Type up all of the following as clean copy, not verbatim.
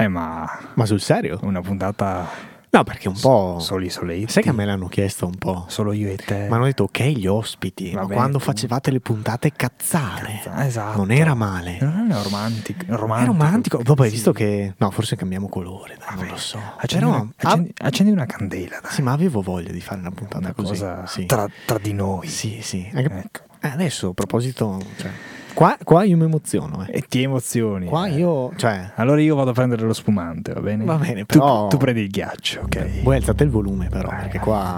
Ma sul serio? una puntata... No, perché un po'... Soli soletti. Sai che a me l'hanno chiesto un po'? Solo io e te. Ma hanno detto, ok, gli ospiti, ma Vabbè, quando tu. facevate le puntate cazzare. Esatto. Non era male. Non era romantico. È romantico. Dopo hai Sì. visto che... No, forse cambiamo colore, dai, non lo so. Accendi una candela, dai. Sì, ma avevo voglia di fare una puntata Una così. cosa Sì. tra di noi. Sì. Ecco. Adesso, a proposito... Cioè, qua io mi emoziono. E ti emozioni. Qua io... Cioè... Allora io vado a prendere lo spumante, va bene? Va bene, però... Tu prendi il ghiaccio, ok? Voi alzate il volume, però, perché qua...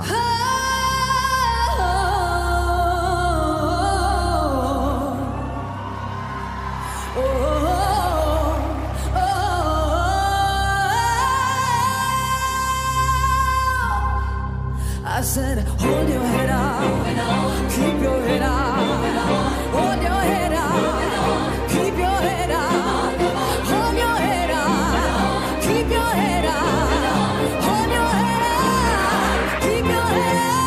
I said, hold your head up, keep your head up, hold your head up, keep your head up, hold your head up, keep your head up, hold your head up, keep your head up.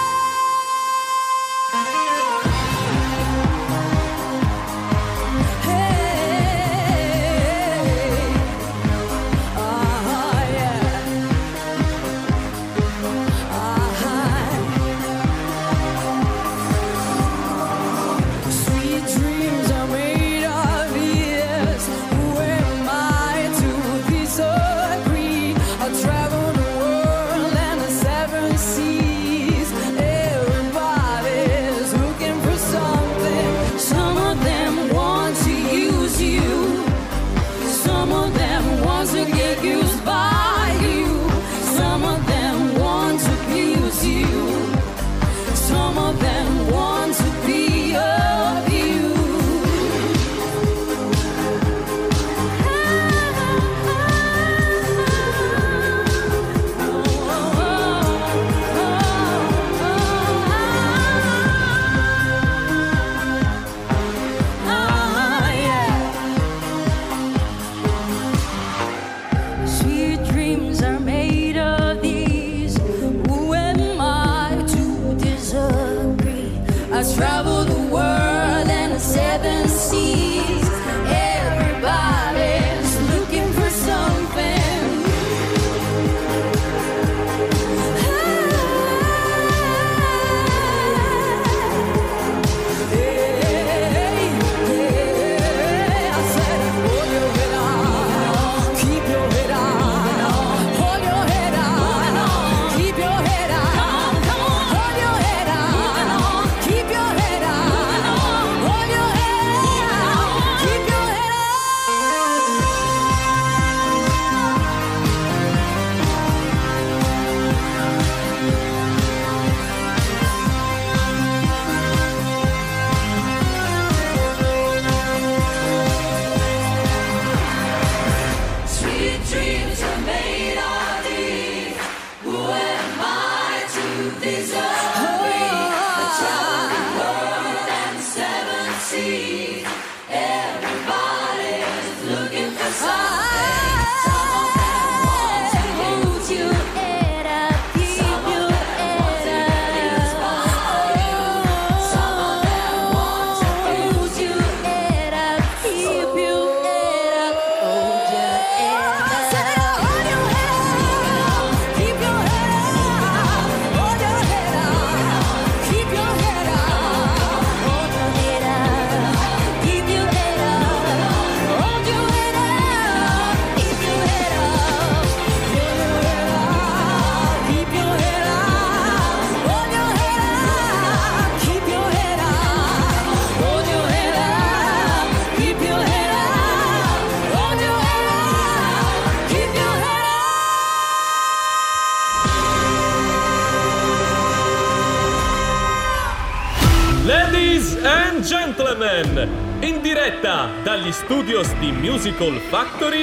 Gentlemen, in diretta dagli studios di Musical Factory,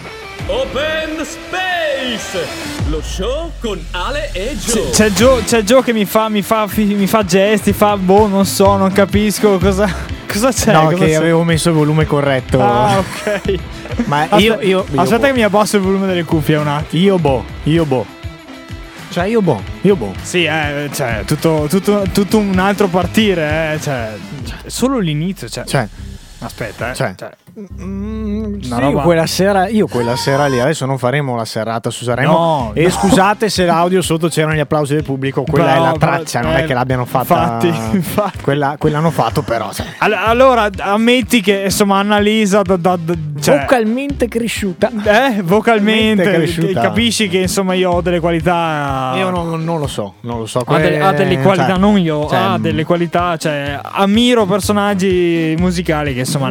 Open Space, lo show con Ale e Joe. C'è Joe che mi fa gesti, non so, non capisco cosa c'è. No, cosa che c'è? avevo messo il volume corretto. Ah, ok. Ma io aspetta che mi abbasso il volume delle cuffie un attimo. Io boh. Cioè io boh. Sì, cioè tutto un altro partire, cioè solo l'inizio, cioè. Cioè aspetta, cioè. roba- quella sera lì, adesso non faremo la serata su Sanremo. No, e no. scusate se l'audio sotto c'erano gli applausi del pubblico, quella è la traccia, non è che l'abbiano fatta. Infatti. Quella hanno fatto, però. Allora, ammetti che insomma Annalisa cioè, Vocalmente cresciuta. vocalmente cresciuta. capisci che insomma io ho delle qualità. Io non lo so. Ha delle qualità, cioè, non io, cioè, ha delle qualità, cioè ammiro personaggi musicali che insomma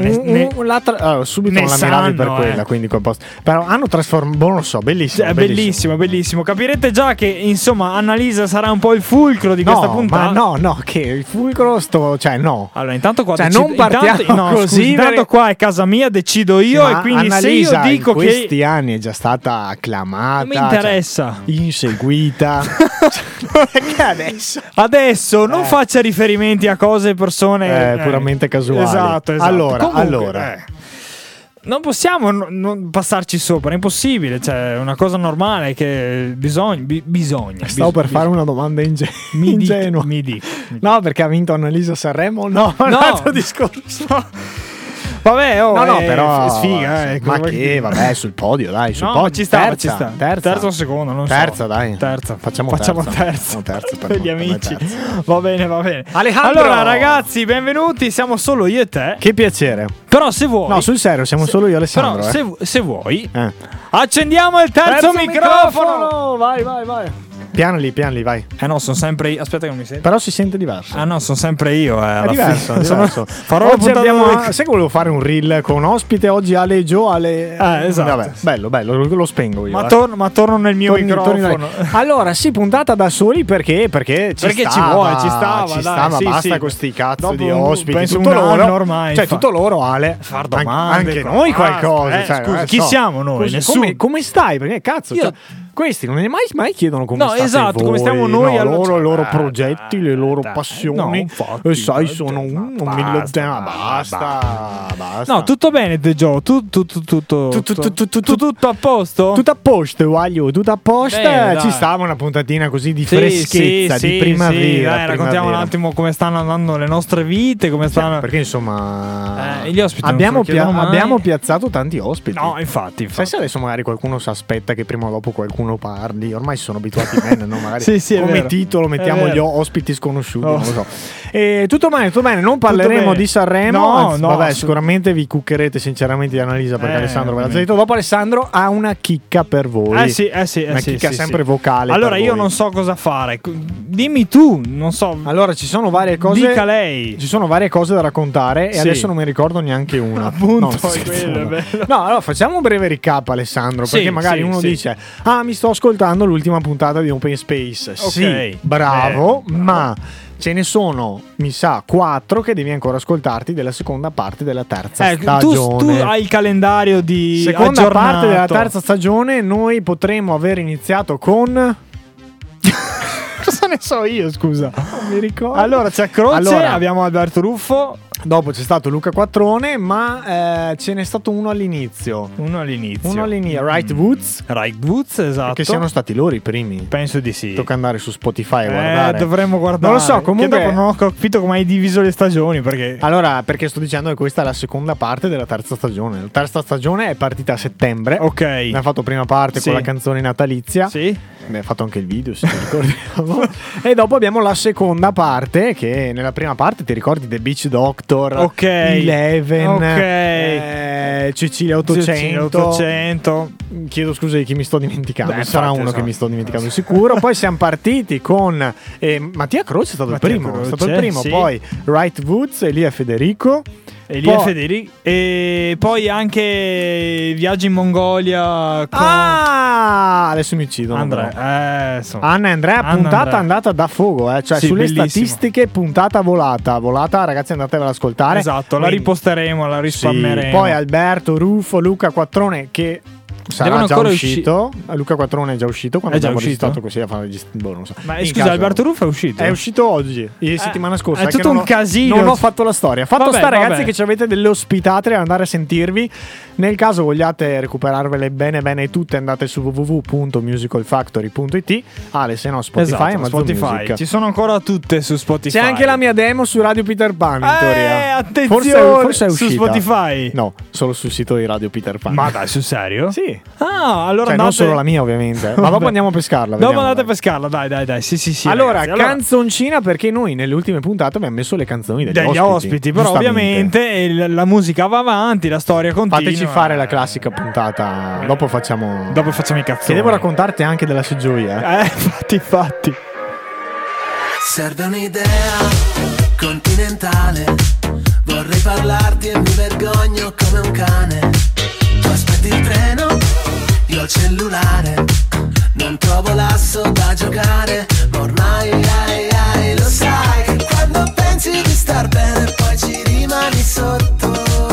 subito ne non la miravi per sanno, quella, quindi quel posto. Però hanno trasformato, non lo so, bellissimo. È bellissimo. Capirete già che insomma Annalisa sarà un po' il fulcro di questa puntata. Ma no, che il fulcro cioè no. Allora, intanto qua non partiamo così. Intanto qua è casa mia, decido io, e quindi Annalisa, se io dico in questi anni è già stata acclamata, non mi interessa, inseguita. Che adesso non faccia riferimenti a cose e persone puramente casuali. Esatto. Allora, Comunque, non possiamo non passarci sopra, è impossibile, cioè è una cosa normale che bisogna. Stavo per fare una domanda ingenua. Mi dica. No, perché ha vinto Annalisa Sanremo? No, un altro discorso. Vabbè, no, però sfiga, ma che, vabbè, sul podio, dai, sul no, podio. ci sta. Terza o seconda, non terza, so. Dai. Terza. Facciamo terza per gli amici. Terza. Va bene. Alejandro! Allora, ragazzi, benvenuti, siamo solo io e te. Che piacere. Però se vuoi. No, sul serio, siamo solo io e Alessandro. Però se vuoi, accendiamo il terzo microfono. Vai. Piano lì, vai. No, sono sempre io. Aspetta che non mi sento. Però si sente diverso. No, sono sempre io. È diverso. Farò oggi sai che volevo fare un reel con ospite oggi Esatto. Vabbè, bello, lo spengo io. Ma torno nel mio microfono. Allora, sì, puntata da soli perché ci stava, basta con sti cazzo di ospiti. Penso tutto un loro, anno ormai. Cioè, tutto loro, Ale. Far domande. Anche noi qualcosa. Scusa, chi siamo noi? Nessuno. Come stai? Perché cazzo, questi non ne mai chiedono come state esatto, voi. Come stiamo noi, i loro progetti, le loro passioni. Infatti, e sai, sono un basta. No, tutto bene, De Gio. Tutto a posto? Tutto a posto, Guaglio, tutto a posto. Bene, ci stava una puntatina così di freschezza, di primavera. Dai, raccontiamo un attimo come stanno andando le nostre vite, come stanno. Perché insomma, gli ospiti abbiamo piazzato tanti ospiti. No, infatti. Sai se adesso magari qualcuno si aspetta che prima o dopo qualcuno parli? Ormai si sono abituati bene, no? Magari sì, come titolo mettiamo gli ospiti sconosciuti, non lo so. Tutto bene, non Tutto parleremo bene. di Sanremo. No, vabbè, sicuramente vi cuccherete sinceramente di Annalisa perché Alessandro ve l'ha già detto. Dopo Alessandro ha una chicca per voi. Una chicca sempre vocale. Allora io non so cosa fare. Dimmi tu, non so. Allora ci sono varie cose. Dica lei. Ci sono varie cose da raccontare e adesso non mi ricordo neanche una. Appunto, no, allora facciamo un breve recap, Alessandro, perché magari uno dice: mi sto ascoltando l'ultima puntata di Open Space. Okay. Sì, bravo, ma ce ne sono, mi sa, 4 che devi ancora ascoltarti della seconda parte della terza stagione. Tu hai il calendario di seconda aggiornato. parte della terza stagione. Noi potremmo aver iniziato con cosa ne so io, scusa, non mi ricordo. Allora c'è Croce, abbiamo Alberto Ruffo. Dopo c'è stato Luca Quattrone, ma ce n'è stato uno all'inizio. Right Woods, esatto. Che siano stati loro i primi. Penso di sì. Tocca andare su Spotify a guardare. Dovremmo guardare. Non lo so, comunque dopo non ho capito come hai diviso le stagioni. Perché sto dicendo che questa è la seconda parte della terza stagione. La terza stagione è partita a settembre. Ok. Ne ha fatto prima parte con la canzone natalizia. Sì. Ha fatto anche il video, se ti ricordiamo. E dopo abbiamo la seconda parte, che nella prima parte ti ricordi The Beach Doctor, Eleven, Cecilia 800. Chiedo scusa di chi mi sto dimenticando. Sarà uno che mi sto dimenticando sicuro. Poi siamo partiti con Mattia Croce, è stato il primo. Sì. Poi Right Woods, Elia Federico. E poi anche Viaggi in Mongolia con adesso mi uccidono. Anna e Andrea, puntata andata da fuoco, cioè sulle statistiche, puntata volata, ragazzi, andatevela ad ascoltare. Esatto, la riposteremo, la rispammeremo. Poi Alberto, Ruffo, Luca Quattrone, che sarà già uscito. Luca Quattrone è già uscito quando abbiamo registrato così a fare non so. Ma scusa, Alberto Ruffo è uscito? È uscito oggi, settimana scorsa. È tutto un casino. Non ho fatto la storia. Fatto sta, ragazzi, che ci avete delle ospitate ad andare a sentirvi. Nel caso vogliate recuperarvele bene tutte, andate su www.musicalfactory.it. se no Spotify, Amazon Spotify. Music. Ci sono ancora tutte su Spotify. C'è anche la mia demo su Radio Peter Pan, in teoria. Attenzione, forse è uscita. Su Spotify? No, solo sul sito di Radio Peter Pan. Ma dai, sul serio? Sì. Allora non solo la mia, ovviamente. Ma dopo andiamo a pescarla. Dopo andate a pescarla, dai. Sì. Allora, canzoncina, perché noi nelle ultime puntate abbiamo messo le canzoni degli ospiti. Però ovviamente la musica va avanti, la storia continua. Fateci fare la classica puntata. Dopo facciamo i cazzoni. Che devo raccontarti anche della seggiovia. Infatti. Serve un'idea continentale. Vorrei parlarti e mi vergogno come un cane. Tu aspetti il treno, io il cellulare. Non trovo l'asso da giocare, ma ormai lo sai che quando pensi di star bene poi ci rimani sotto.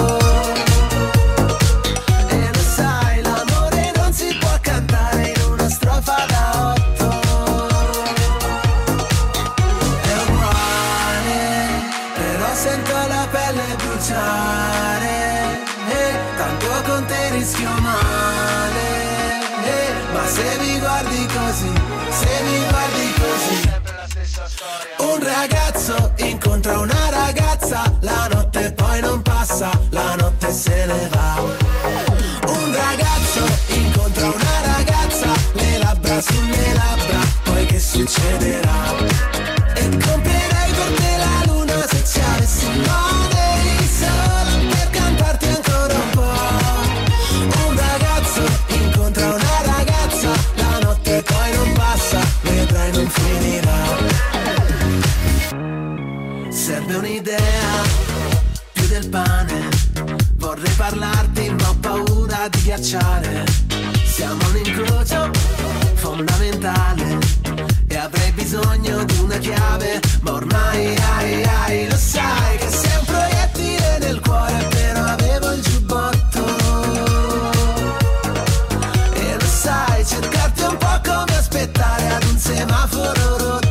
E lo sai, l'amore non si può cantare in una strofa da 8. È uguale, però sento la pelle bruciare. Tanto con te rischio male. Ma se mi guardi così, un ragazzo incontra una ragazza, la notte poi non passa, la notte se ne va. Un ragazzo incontra una ragazza, le labbra sulle labbra, poi che succederà? E comprerei per te la luna se ci avessi money, solo per cantarti ancora un po'. Un ragazzo incontra una ragazza, la notte poi non passa, vedrai non finirà. Serve un'idea, più del pane. Vorrei parlarti ma ho paura di ghiacciare. Siamo un incrocio fondamentale e avrei bisogno di una chiave. Ma ormai lo sai che sei un proiettile nel cuore, però avevo il giubbotto. E lo sai, cercarti è un po' come aspettare ad un semaforo rotto.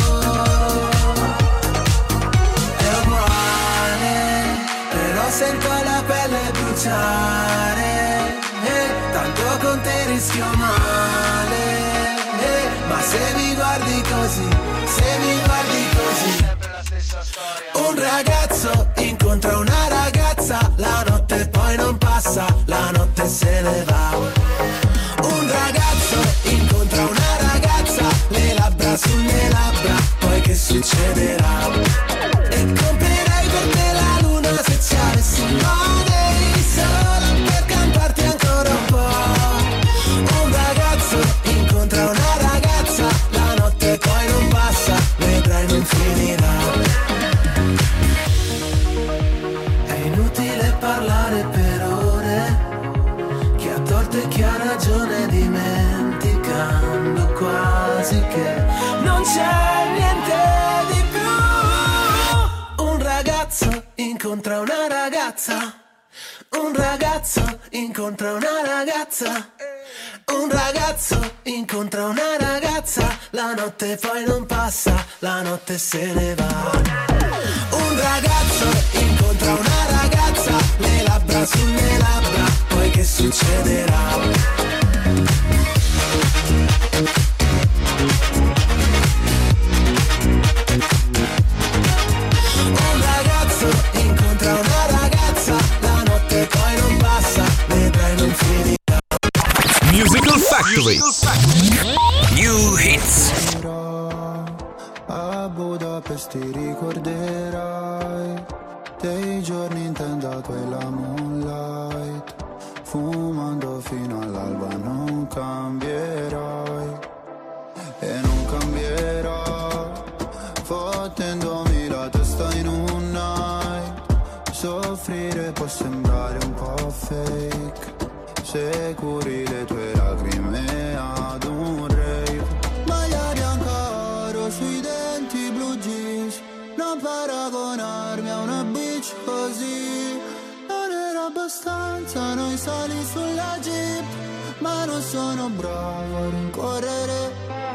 Sento la pelle bruciare, tanto con te rischio male. Ma se mi guardi così, un ragazzo incontra una ragazza, la notte poi non passa, la notte se ne va. Un ragazzo incontra una ragazza, le labbra sulle labbra, poi che succederà? E comprerei per te la luna se ci avessi money, solo per cantarti ancora un po'. Un ragazzo incontra una ragazza, la notte poi non passa, vedrai non finirà. È inutile parlare per ore, chi ha torto e chi ha ragione, dimenticando quasi che non c'è niente di più. Un ragazzo incontra una ragazza, un ragazzo incontra una ragazza, un ragazzo incontra una ragazza, la notte poi non passa, la notte se ne va. Un ragazzo incontra una ragazza, le labbra sulle labbra, poi che succederà? Incontra una ragazza, la notte poi non passa, vedrai non finirà. Musical Factory. New Hits. A Budapest ti ricorderai dei giorni in tenda quella moonlight, fumando fino all'alba. Non cambierai e non cambierò, fottendomi la testa in un night. Soffrire può sembrare un po' fake se curi le tue lacrime ad un rave. Maglia bianca oro sui denti, blue jeans, non paragonarmi a una bitch così. Non era abbastanza noi sali sulla jeep, sono bravo a rincorrere.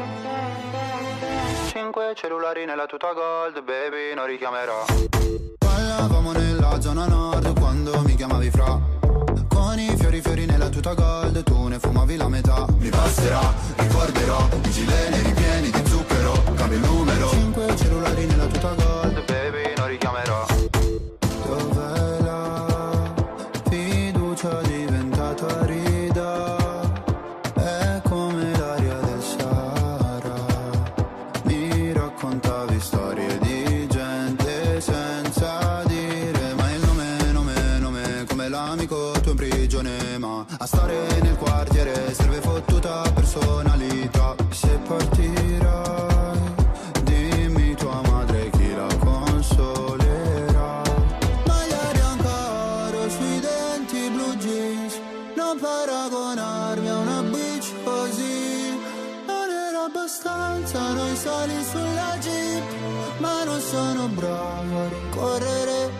5 cellulari nella tuta gold, baby, non richiamerò. Parlavamo nella zona nord quando mi chiamavi fra. Con i fiori nella tuta gold, tu ne fumavi la metà. Mi passerà, ricorderò, i gileni ripieni di zucchero, cambio il numero. 5 cellulari nella tuta gold, baby, non richiamerò. Dov'è la fiducia diventata rida? È come l'aria del Sahara. Mi raccontavi storie di gente senza dire mai il nome, come l'amico tuo in prigione. Ma a stare nel quartiere serve fottuta personalità. Se partirai, dimmi tua madre chi la consolerà. Magliare ancora sui denti, blue jeans, non paragonarmi a una bitch così. Non era abbastanza noi soli sulla jeep, ma non sono bravo a rincorrere.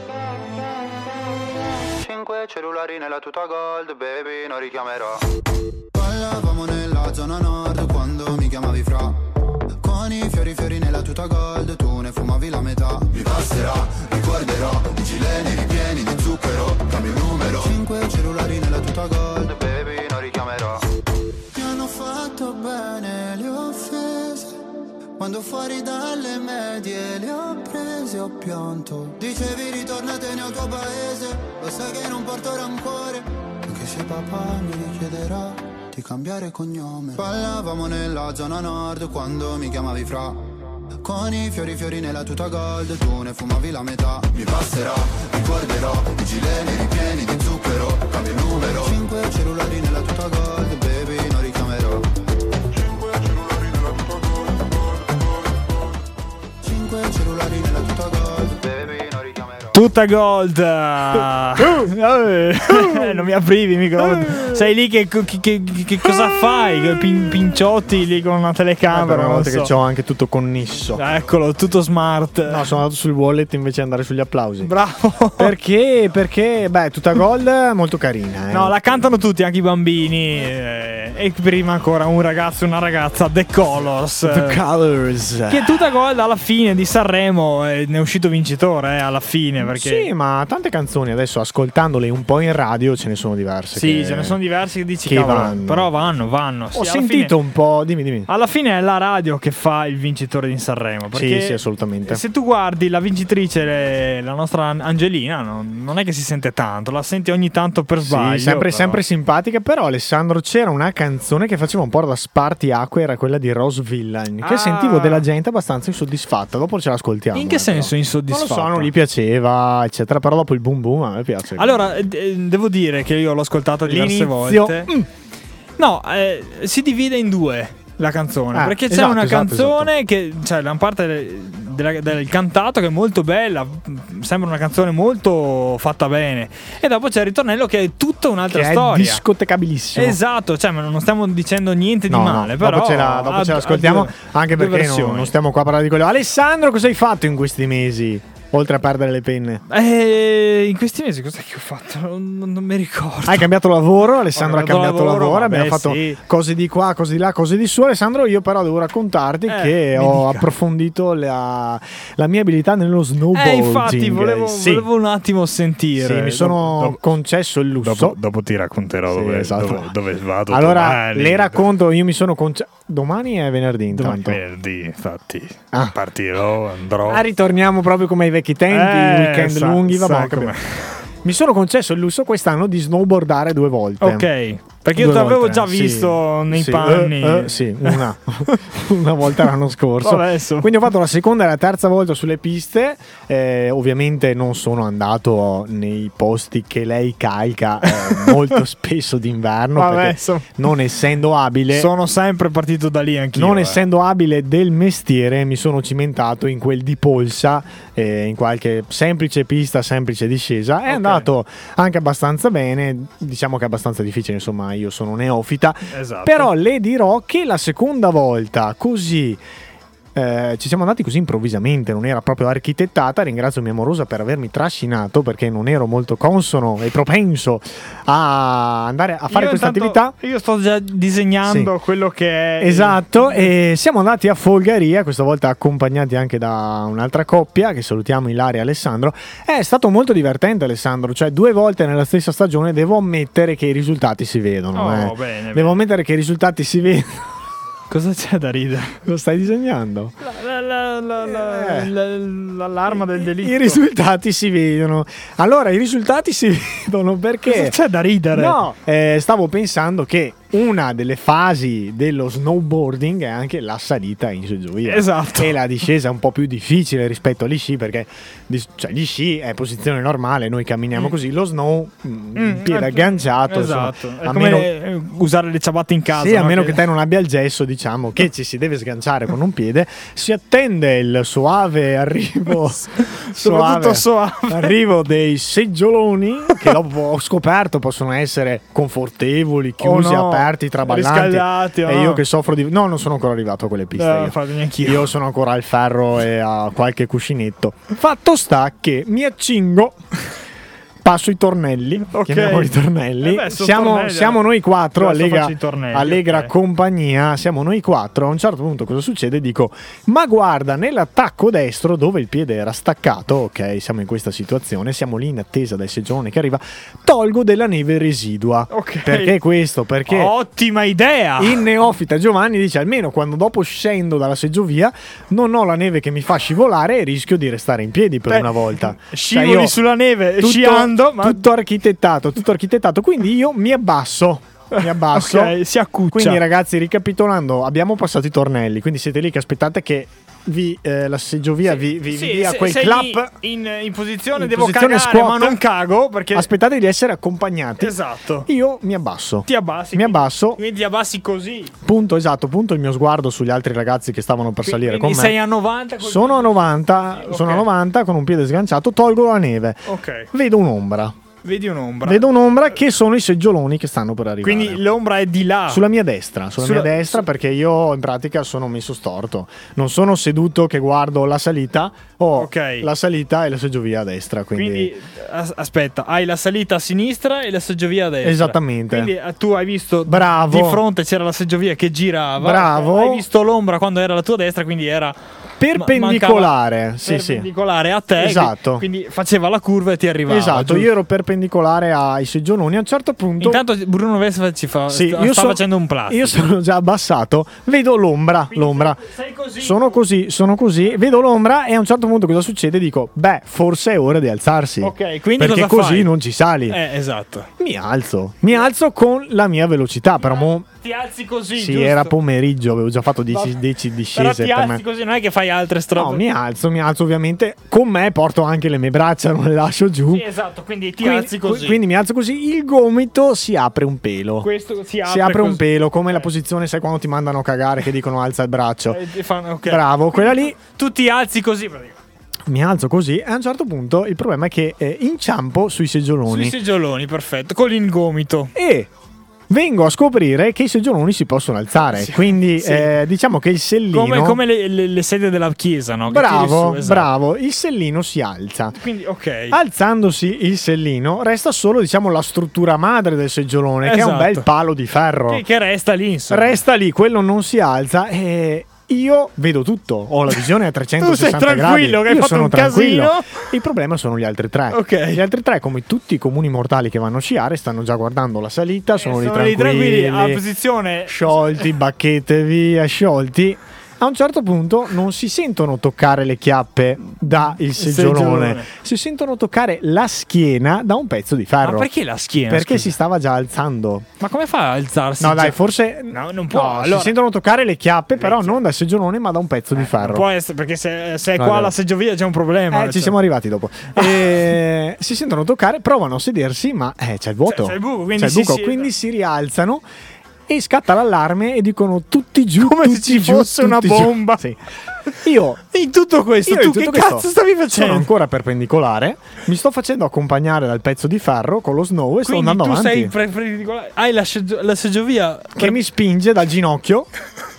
5 cellulari nella tuta gold, baby, non richiamerò. Parlavamo nella zona nord quando mi chiamavi fra. Con i fiori nella tuta gold, tu ne fumavi la metà. Mi passerà, ricorderò, i gileni ripieni di zucchero, cambio il numero. 5 cellulari nella tuta gold, baby, non richiamerò. Mi hanno fatto bene le offese, quando fuori dalle medie le ho prese, ho pianto. Dicevi ritornatene al tuo paese, lo sai che non porto rancore, anche se papà mi richiederà di cambiare cognome. Parlavamo nella zona nord quando mi chiamavi fra. Con i fiori nella tuta gold, tu ne fumavi la metà. Mi passerà, ricorderò, i gileni ripieni di zucchero, cambio il numero. 5 cellulari nella tuta gold, baby, non richiamerò. 5 cellulari nella tuta gold, baby, non richiamerò. Tutta gold. Non mi aprivi il microfono. Sei lì che cosa fai? Pinciotti lì con una telecamera. Una volta non so. che c'ho anche tutto connesso. Eccolo, tutto smart. No, sono andato sul wallet invece di andare sugli applausi. Bravo. Perché? Beh, tutta gold molto carina. No, la cantano tutti, anche i bambini. E prima ancora un ragazzo e una ragazza, The Colors. The Colors. Che tutta gold alla fine di Sanremo ne è uscito vincitore alla fine. Perché... Sì, ma tante canzoni adesso ascoltandole un po' in radio ce ne sono diverse. Sì, ce ne sono diverse che dici che cavolo, vanno. però vanno. Ho sentito un po', dimmi. Alla fine è la radio che fa il vincitore di Sanremo. Perché Sì, assolutamente. Se tu guardi la vincitrice, la nostra Angelina, non è che si sente tanto, la senti ogni tanto per sbaglio. Sì, sempre simpatica, però Alessandro c'era una canzone che faceva un po' da spartiacque, era quella di Rose Villain, che sentivo della gente abbastanza insoddisfatta, dopo ce l'ascoltiamo. In che senso però insoddisfatta? Non lo so, non gli piaceva, eccetera, però dopo il boom boom a me piace. Allora, devo dire che io l'ho ascoltata diverse volte. No, si divide in due la canzone, perché c'è una canzone che c'è una parte del cantato che è molto bella, sembra una canzone molto fatta bene, e dopo c'è il ritornello che è tutta un'altra storia, è discotecabilissimo. Esatto, cioè non stiamo dicendo niente di male, però dopo ce l'ascoltiamo, anche perché non stiamo qua a parlare di quello. Alessandro, cosa hai fatto in questi mesi? Oltre a perdere le penne. In questi mesi cos'è che ho fatto? Non mi ricordo. Hai cambiato lavoro, Alessandro ha cambiato lavoro, abbiamo vabbè, fatto sì. cose di qua, cose di là, cose di su. Alessandro, io però devo raccontarti che ho approfondito la mia abilità nello snowboarding. Infatti volevo un attimo sentire. Sì, mi sono concesso il lusso. Dopo ti racconterò dove vado. Allora, le racconto, io mi sono concesso. Domani è venerdì intanto. Venerdì, infatti. Partirò, andrò. Ritorniamo proprio come ai vecchi tempi, weekend lunghi, vabbè. Mi sono concesso il lusso quest'anno di snowboardare 2 volte. Ok, perché io ti avevo già visto nei panni. Sì, una volta l'anno scorso. Adesso. Quindi ho fatto la seconda e la terza volta sulle piste. Ovviamente non sono andato nei posti che lei calca molto spesso d'inverno. Perché non essendo abile, sono sempre partito da lì anch'io. Non essendo abile del mestiere, mi sono cimentato in quel di polsa, in qualche semplice pista, semplice discesa. È andato anche abbastanza bene. Diciamo che è abbastanza difficile, insomma, io sono neofita. Esatto. Però le dirò che la seconda volta così ci siamo andati così improvvisamente, non era proprio architettata. Ringrazio mia amorosa per avermi trascinato, perché non ero molto consono e propenso a andare a fare questa attività. Io sto già disegnando quello che è. Esatto, e siamo andati a Folgaria, questa volta accompagnati anche da un'altra coppia, che salutiamo, Ilaria e Alessandro. È stato molto divertente, Alessandro, cioè 2 volte nella stessa stagione. Devo ammettere che i risultati si vedono. Bene, Devo ammettere che i risultati si vedono. Cosa c'è da ridere? Lo stai disegnando? L'allarma del delitto. I risultati si vedono. Allora, i risultati si vedono perché... Cosa c'è da ridere? No, stavo pensando che una delle fasi dello snowboarding è anche la salita in seggiovia. Esatto. E la discesa è un po' più difficile rispetto agli sci, perché gli sci è posizione normale, noi camminiamo così. Lo snow, piede agganciato. Esatto. Insomma, è come usare le ciabatte in casa. Sì, a meno che te non abbia il gesso, diciamo che ci si deve sganciare con un piede. Si attende il soave arrivo, arrivo dei seggioloni, che dopo ho scoperto possono essere confortevoli, chiusi, aperti, traballanti. Riscaldati. E io che soffro di... No, non sono ancora arrivato a quelle piste. Io sono ancora al ferro e a qualche cuscinetto. Fatto sta che mi accingo... Passo i tornelli, chiamiamoli tornelli. Siamo noi 4, allegra compagnia, siamo noi 4. A un certo punto cosa succede? Dico, ma guarda, nell'attacco destro dove il piede era staccato, ok, siamo in questa situazione, siamo lì in attesa del seggiolone che arriva, tolgo della neve residua. Okay. Perché questo? Perché ottima idea! Il neofita Giovanni dice, almeno quando dopo scendo dalla seggiovia non ho la neve che mi fa scivolare e rischio di restare in piedi per una volta. Scivoli sulla neve sciando. Tutto architettato, quindi io mi abbasso. Ok, si accuccia. Quindi ragazzi, ricapitolando, abbiamo passato i tornelli, quindi siete lì che aspettate che la seggiovia vi dia quel clap in posizione devo cagare squat, ma non cago, perché aspettate di essere accompagnati. Esatto. Io mi abbasso. Ti abbassi. Mi abbasso. Quindi ti abbassi così. Punto il mio sguardo sugli altri ragazzi che stavano per salire con me. Sei a 90? Sono a 90, sono a 90 con un piede sganciato, tolgo la neve. Ok. Vedo un'ombra. Vedi un'ombra. Vedo un'ombra che sono i seggioloni che stanno per arrivare. Quindi l'ombra è di là. Sulla mia destra, perché io in pratica sono messo storto. Non sono seduto che guardo la salita, la salita e la seggiovia a destra. Quindi aspetta, hai la salita a sinistra e la seggiovia a destra. Esattamente. Quindi tu hai visto Bravo. Di fronte c'era la seggiovia che girava. Bravo. Hai visto l'ombra quando era la tua destra, quindi era perpendicolare. Perpendicolare a te. Esatto. Quindi faceva la curva e ti arrivava. Esatto, giusto? Io ero perpendicolare ai seggioloni. A un certo punto. Intanto Bruno Vespa sta facendo un plastic. Io sono già abbassato, vedo l'ombra. Sei così. Sono così, vedo l'ombra e a un certo punto cosa succede? Dico, forse è ora di alzarsi. Ok, quindi perché cosa così fai? non ci sali. Esatto. Mi alzo con la mia velocità, però ti alzi così, sì, giusto? Era pomeriggio, avevo già fatto 10 discese. Però ti alzi così, non è che fai altre strofe. No, mi alzo ovviamente. Con me porto anche le mie braccia, non le lascio giù. Sì, esatto, quindi alzi così. Quindi mi alzo così, il gomito si apre un pelo. Questo si apre un pelo, come la posizione, sai quando ti mandano a cagare che dicono alza il braccio. Okay. Bravo, quella lì. Tu ti alzi così praticamente. Mi alzo così e a un certo punto il problema è che inciampo sui seggioloni. Sui seggioloni, perfetto, con l'ingomito. E vengo a scoprire che i seggioloni si possono alzare, quindi diciamo che il sellino come le sedie della chiesa, no? Bravo, il sellino si alza. Quindi alzandosi il sellino resta solo, diciamo, la struttura madre del seggiolone, che è un bel palo di ferro che resta lì, insomma. Resta lì, quello non si alza e io vedo tutto, ho la visione a 360 gradi. Tu sei tranquillo, che hai fatto un casino. Il problema sono gli altri tre. Gli altri tre, come tutti i comuni mortali che vanno a sciare, stanno già guardando la salita, sono lì tranquilli, a posizione sciolti, bacchette via, sciolti. A un certo punto non si sentono toccare le chiappe da il seggiolone, si sentono toccare la schiena da un pezzo di ferro. Ma perché la schiena? Perché si stava già alzando. Ma come fa a alzarsi? No, dai, forse non può. No, allora, si sentono toccare le chiappe, però non dal seggiolone, ma da un pezzo di ferro. Può essere, perché se è qua la seggiovia c'è un problema. Ci siamo arrivati dopo. Si sentono toccare, provano a sedersi, ma c'è il vuoto. C'è il buco, quindi si rialzano. E scatta l'allarme e dicono tutti giù, come se ci fosse una bomba. Sì. Io in tutto questo, che cazzo stavi facendo? Sono ancora perpendicolare, mi sto facendo accompagnare dal pezzo di ferro con lo snow e sto andando avanti. Sei perpendicolare, hai la seggiovia che mi spinge dal ginocchio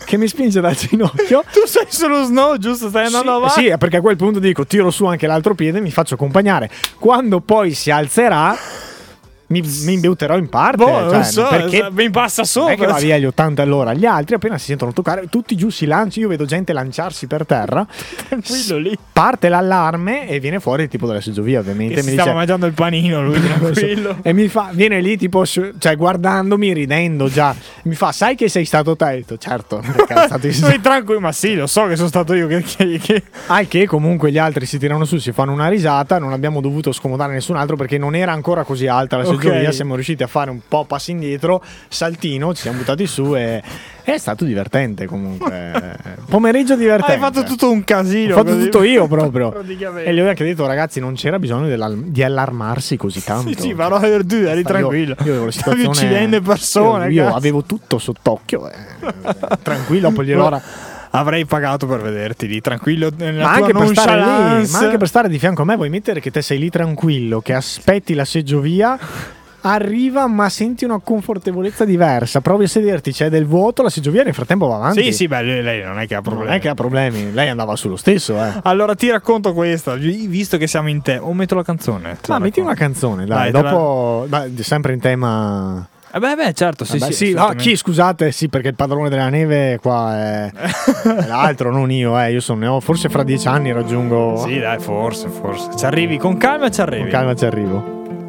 che mi spinge dal ginocchio. Tu sei sullo snow, giusto? Stai andando avanti? Sì, perché a quel punto dico tiro su anche l'altro piede e mi faccio accompagnare. Quando poi si alzerà mi imbutterò in parte, non so, perché mi passa sopra. non è che va via agli 80 all'ora. Gli altri appena si sentono toccare tutti giù si lanciano. Io vedo gente lanciarsi per terra. Tranquillo lì. Parte l'allarme e viene fuori il tipo della seggiovia, ovviamente. Che stava mangiando il panino lui, tranquillo. E mi fa, viene lì tipo, cioè guardandomi, ridendo già. Mi fa, sai che sei stato te? Ho detto, certo. Lui tranquillo, ma sì, lo so che sono stato io. Al che comunque gli altri si tirano su, si fanno una risata. Non abbiamo dovuto scomodare nessun altro perché non era ancora così alta la seggiovia. Siamo riusciti a fare un po' passi indietro, saltino, ci siamo buttati su e è stato divertente comunque. Pomeriggio divertente. Hai fatto tutto un casino. Ho fatto tutto io proprio. E gli ho anche detto, ragazzi, non c'era bisogno di allarmarsi così tanto. Sì, però tu eri tranquillo. Io avevo la stavi uccidendo persone. Io avevo tutto sott'occhio. Tranquillo, poi gliel'ora. Avrei pagato per vederti lì tranquillo ma anche per stare lì, ma anche per stare di fianco a me. Vuoi mettere che te sei lì tranquillo, che aspetti la seggiovia, arriva ma senti una confortevolezza diversa, provi a sederti, c'è del vuoto, la seggiovia nel frattempo va avanti. Sì, beh, lei non è che ha problemi. Non è che ha problemi, lei andava su lo stesso. Allora ti racconto questa, visto che siamo in te, o metto la canzone? Ma metti una canzone, dai dopo sempre in tema. Beh, certo, sì. Chi, scusate, sì, perché il padrone della neve qua è l'altro, non io sono forse fra 10 anni raggiungo. Sì, dai, forse. Ci arrivi, con calma ci arrivi. Con calma ci arrivo.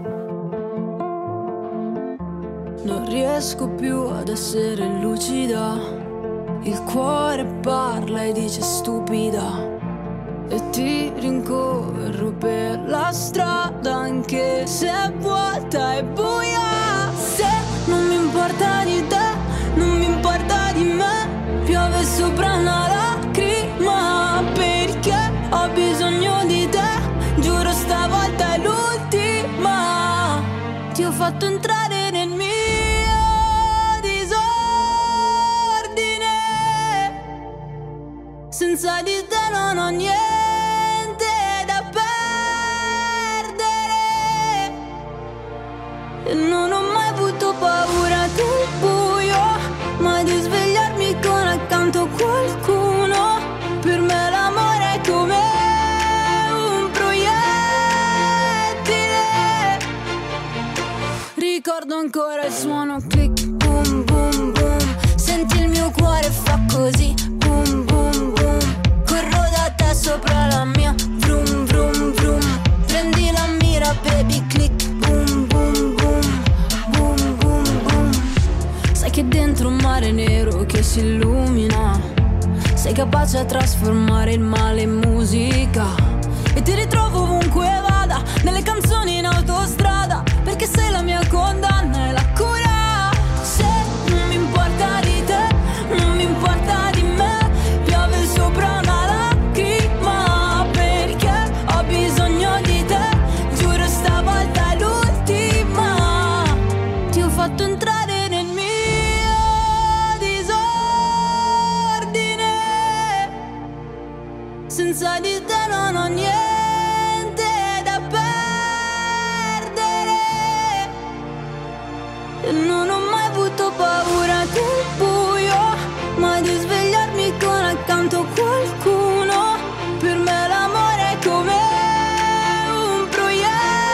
Non riesco più ad essere lucida. Il cuore parla e dice stupida. E ti rincorro per la strada anche se è vuota e buia. Se non mi importa di te, non mi importa di me, piove sopra una lacrima perché ho bisogno di te, giuro stavolta è l'ultima. Ti ho fatto entrare nel mio disordine, senza di te non ho niente da perdere e non ho mai avuto paura del buio, ma di svegliarmi con accanto qualcuno. Per me l'amore è come un proiettile. Ricordo ancora il suono click, boom, boom, boom. Senti il mio cuore fa così, boom, boom, boom. Corro da te sopra la mia, vroom, vroom, vroom. Prendi la mira, baby, click, boom, boom, boom. Boom, boom, boom. Sai che dentro un mare nero che si illumina, sei capace a trasformare il male in musica. E ti ritrovo ovunque vada, nelle canzoni in autostrada, perché sei la mia condanna e la cura. Se non mi importa di te, non mi importa di me, piove sopra una lacrima perché ho bisogno di te, giuro stavolta è l'ultima. Ti ho fatto entrare nel mio disordine, senza di te non ho niente da perdere e non ho mai avuto paura del buio, ma di svegliarmi con accanto qualcuno. Per me l'amore è come un proiettile.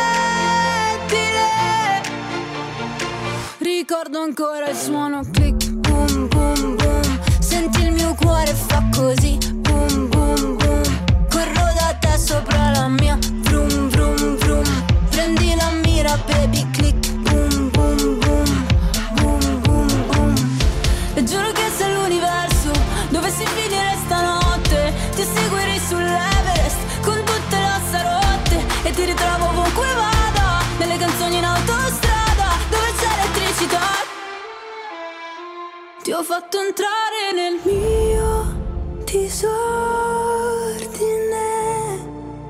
Ricordo ancora il suono click, boom, boom, boom. Senti il mio cuore fa così, boom, boom, boom. Corro da te sopra la mia, vroom, vroom, vroom. Prendi la mira, baby, click, boom, boom, boom. Boom, boom, boom. E giuro che se l'universo dovessi finire stanotte, ti seguirei sull'Everest con tutte le ossa rotte e ti ritrovo ovunque vada, nelle canzoni in autostrada dove c'è elettricità. Ti ho fatto entrare nel mio disordine,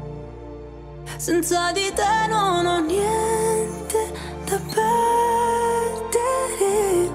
senza di te non ho niente da perdere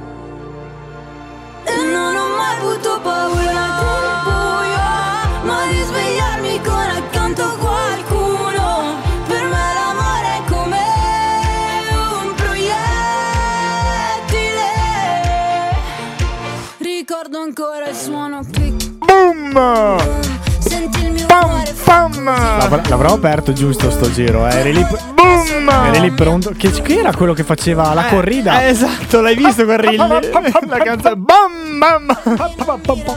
e non ho mai avuto paura del buio, ma di svegliarmi con accanto qualcuno. Per me l'amore è come un proiettile. Ricordo ancora il suono click. Boom! Senti il mio Pam, cuore pam! L'avrò aperto giusto sto giro, eri lì. Boom! Eri lì pronto. Chi era quello che faceva la corrida? Esatto, l'hai visto quel reel? La canzone bam bam.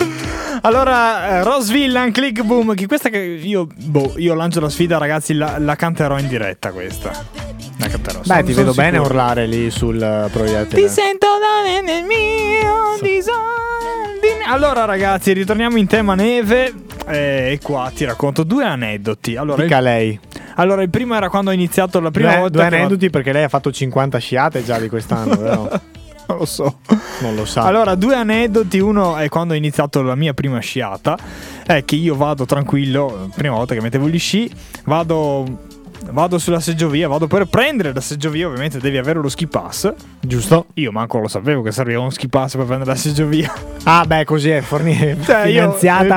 Allora, Rose Villain, Click Boom, che questa che io lancio la sfida, ragazzi, la canterò in diretta questa. La canterò. Beh, ti vedo bene urlare lì sul proiettile. Ti sento nel mio disordine. Allora, ragazzi, ritorniamo in tema neve. E qua ti racconto 2 aneddoti. Allora, Dica lei. Allora, il primo era quando ho iniziato la prima volta. 2 aneddoti perché lei ha fatto 50 sciate già di quest'anno, vero? Non lo so. Non lo sa. Allora, 2 aneddoti. Uno è quando ho iniziato la mia prima sciata. È che io vado tranquillo, prima volta che mettevo gli sci, vado sulla seggiovia, vado per prendere la seggiovia, ovviamente devi avere lo ski pass. Giusto? Io manco lo sapevo che serviva uno ski pass per prendere la seggiovia. Ah, beh, così è finanziata io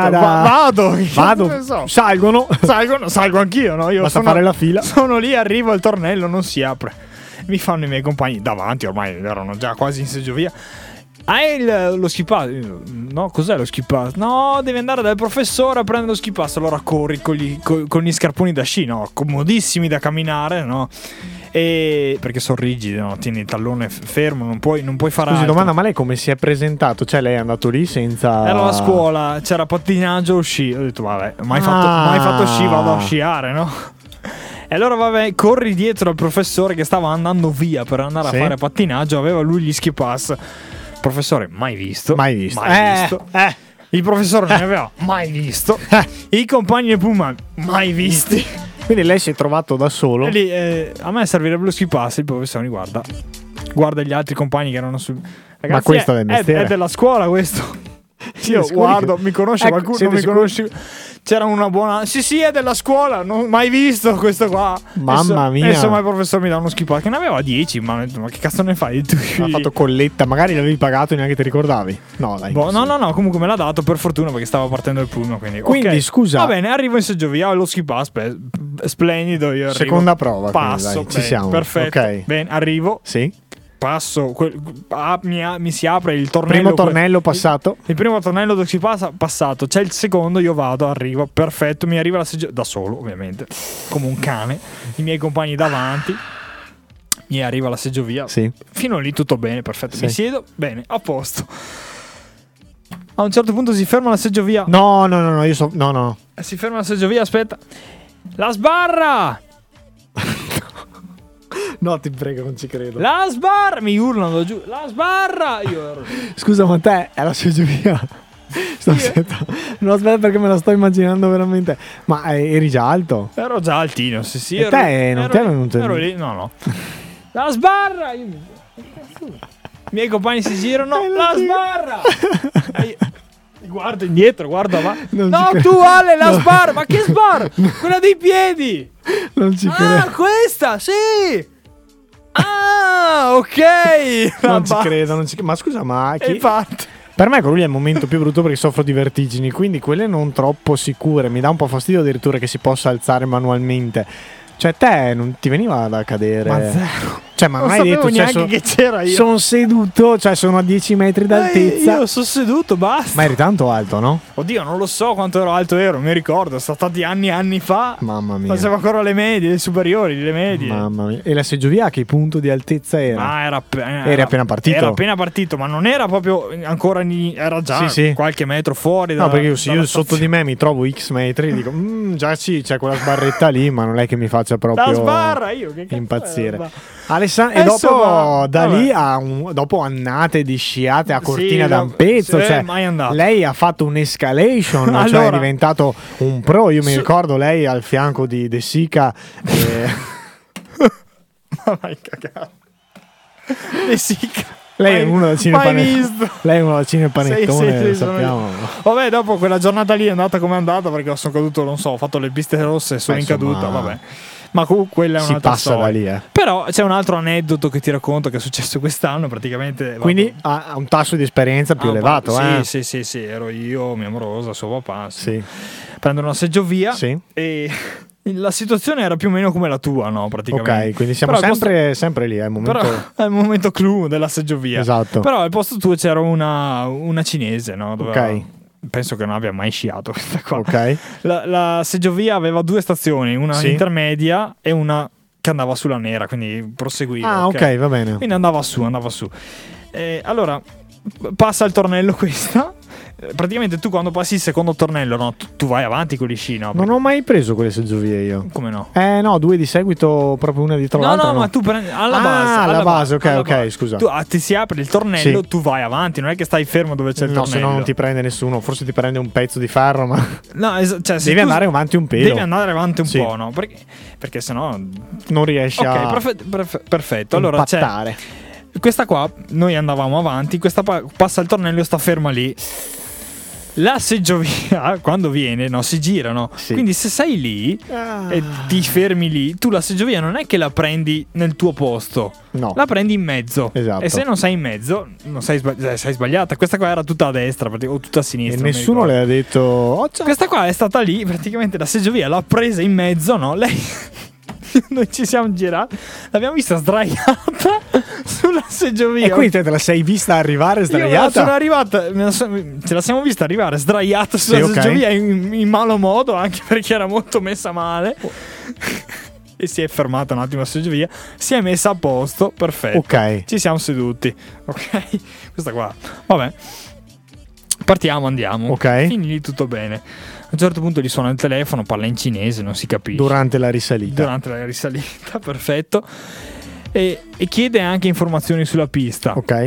Vado, ne so. salgo anch'io, no? Io basta fare la fila. Sono lì, arrivo al tornello, non si apre. Mi fanno i miei compagni davanti, ormai erano già quasi in seggiovia. Hai lo ski pass? No, cos'è lo ski pass? No, devi andare dal professore a prendere lo ski pass. Allora corri con gli scarponi da sci, no? Comodissimi da camminare, no? E perché sono rigidi, no? Tieni il tallone fermo, non puoi fare Scusi, altro. domanda, ma lei come si è presentato? Cioè, lei è andato lì senza... Era la scuola, c'era pattinaggio o sci. Ho detto, vabbè, mai fatto sci, vado a sciare, no? E allora, vabbè, corri dietro al professore che stava andando via per andare a fare pattinaggio. Aveva lui gli ski pass. Professore, mai visto. Il professore non ne aveva mai visto. I compagni del Pullman, mai visti. Quindi lei si è trovato da solo. E lì, a me servirebbe lo ski pass. Il professore mi guarda gli altri compagni che erano su. Ragazzi, ma questo è del mestiere. È della scuola questo. Io guardo, mi conosce qualcuno, non mi conosce. C'era una buona. Sì, è della scuola, non ho mai visto questo qua. Mamma mia. E insomma il professore mi dà uno ski pass che ne aveva 10, ma che cazzo ne fai tu? Ha fatto colletta, magari l'avevi pagato e neanche ti ricordavi. No, dai. No, comunque me l'ha dato per fortuna perché stava partendo il pullman, quindi okay. Scusa. Va bene, arrivo in seggiovia, ho lo ski pass, splendido, io arrivo. Seconda prova, passo, quindi, ci siamo. Perfetto. Ok. Bene, arrivo. Sì. Passo, mi si apre il tornello. Primo tornello passato. Il primo tornello dove si passa passato. C'è il secondo, io vado, arrivo, perfetto. Mi arriva la seggiovia da solo, ovviamente, come un cane. I miei compagni davanti. Mi arriva la seggiovia. Sì. Fino lì tutto bene, perfetto. Sì. Mi siedo, bene, a posto. A un certo punto si ferma la seggiovia. No, io so. No. Si ferma la seggiovia, aspetta. La sbarra! No, ti prego, non ci credo. La sbarra! Mi urlano giù. La sbarra! Io ero... Scusa, ma te è la seggiovia? No, aspetta, perché me la sto immaginando veramente. Ma eri già alto? Ero già altino, sì. E te non ti è venuto? Ero lì, no. La sbarra! I miei compagni si girano. La sbarra! Guardo indietro, guardo avanti. No, tu Ale, la sbarra! Ma che sbarra? Quella dei piedi! Non ci credo. Ah, questa, sì! Ah, ok! Non ci credo. Ma scusa, ma chi... Infatti. Per me quello lì è il momento più brutto perché soffro di vertigini, quindi quelle non troppo sicure. Mi dà un po' fastidio addirittura che si possa alzare manualmente. Cioè, te non ti veniva da cadere? Ma zero. Cioè, ma non hai sapevo detto neanche che c'era io. Sono seduto, cioè sono a 10 metri d'altezza. Io sono seduto, basta. Ma eri tanto alto, no? Oddio, non lo so quanto ero alto ero, mi ricordo, sono stati anni fa. Mamma mia. Facevo ancora le medie, le superiori, le medie. Mamma mia. E la seggiovia a che punto di altezza era? Ah, eri appena partito? Era appena partito, ma non era proprio ancora era già qualche metro fuori. No, perché io sotto di me mi trovo X metri e dico, già sì, c'è quella sbarretta lì, ma non è che mi faccia proprio la sbarra, io che impazzire. Alessandro, e dopo da lì dopo annate di sciate a Cortina d'Ampezzo, cioè lei ha fatto un'escalation, allora, cioè è diventato un pro. Io mi ricordo lei al fianco di De Sica. Ma vai cagare. De Sica. Lei è uno del cinepanettone. Lei è uno del cinepanettone, lo sappiamo. Vabbè, dopo quella giornata lì è andata come è andata perché sono caduto, non so, ho fatto le piste rosse e sono in caduta, vabbè. Ma quella è un'altra storia. Da lì, Però c'è un altro aneddoto che ti racconto che è successo quest'anno praticamente. Quindi ha un tasso di esperienza più elevato, Sì, ero io, mia amorosa, suo papà. Sì. Prendo una seggiovia sì. e la situazione era più o meno come la tua, no? Praticamente. Ok, quindi siamo sempre lì, è il momento. Però è il momento clou della seggiovia. Esatto. Però al posto tuo c'era una cinese, no? Ok. Penso che non abbia mai sciato questa qua. Ok. La seggiovia aveva 2 stazioni, una intermedia e una che andava sulla nera, quindi proseguiva. Ah, ok, va bene. Quindi andava su. Allora passa il tornello questa. Praticamente tu quando passi il secondo tornello, no, tu vai avanti con gli sci, no? Non ho mai preso quelle seggiovie io. Come no? No, 2 di seguito, proprio una dietro l'altra. No, ma tu prendi alla base. alla Ok, base. scusa. Tu ti si apre il tornello, tu vai avanti, non è che stai fermo dove c'è il tornello. No, se no non ti prende nessuno, forse ti prende un pezzo di ferro, ma no, cioè, devi andare avanti un pelo. Devi andare avanti un po', no? Perché sennò non riesci a perfetto. Allora impattare. Questa qua noi andavamo avanti, questa passa il tornello, sta ferma lì. La seggiovia quando viene, no, si gira, no? Sì. Quindi se sei lì e ti fermi lì, tu la seggiovia non è che la prendi nel tuo posto, no, la prendi in mezzo. Esatto. E se non sei in mezzo, non sei sbagliata. Questa qua era tutta a destra o tutta a sinistra. E nessuno le ha detto. Oh, questa qua è stata lì, praticamente la seggiovia l'ha presa in mezzo, no? Lei noi ci siamo girati, l'abbiamo vista sdraiata sulla seggiovia. E quindi te la sei vista arrivare sdraiata? Sono arrivata, ce la siamo vista arrivare sdraiata sulla seggiovia in malo modo, anche perché era molto messa male. E si è fermata un attimo la seggiovia, si è messa a posto, perfetto. Ok. Ci siamo seduti. Ok. Questa qua. Vabbè. Partiamo, andiamo. Ok. Fini lì tutto bene. A un certo punto gli suona il telefono, parla in cinese, non si capisce. Durante la risalita, perfetto. E chiede anche informazioni sulla pista. Ok.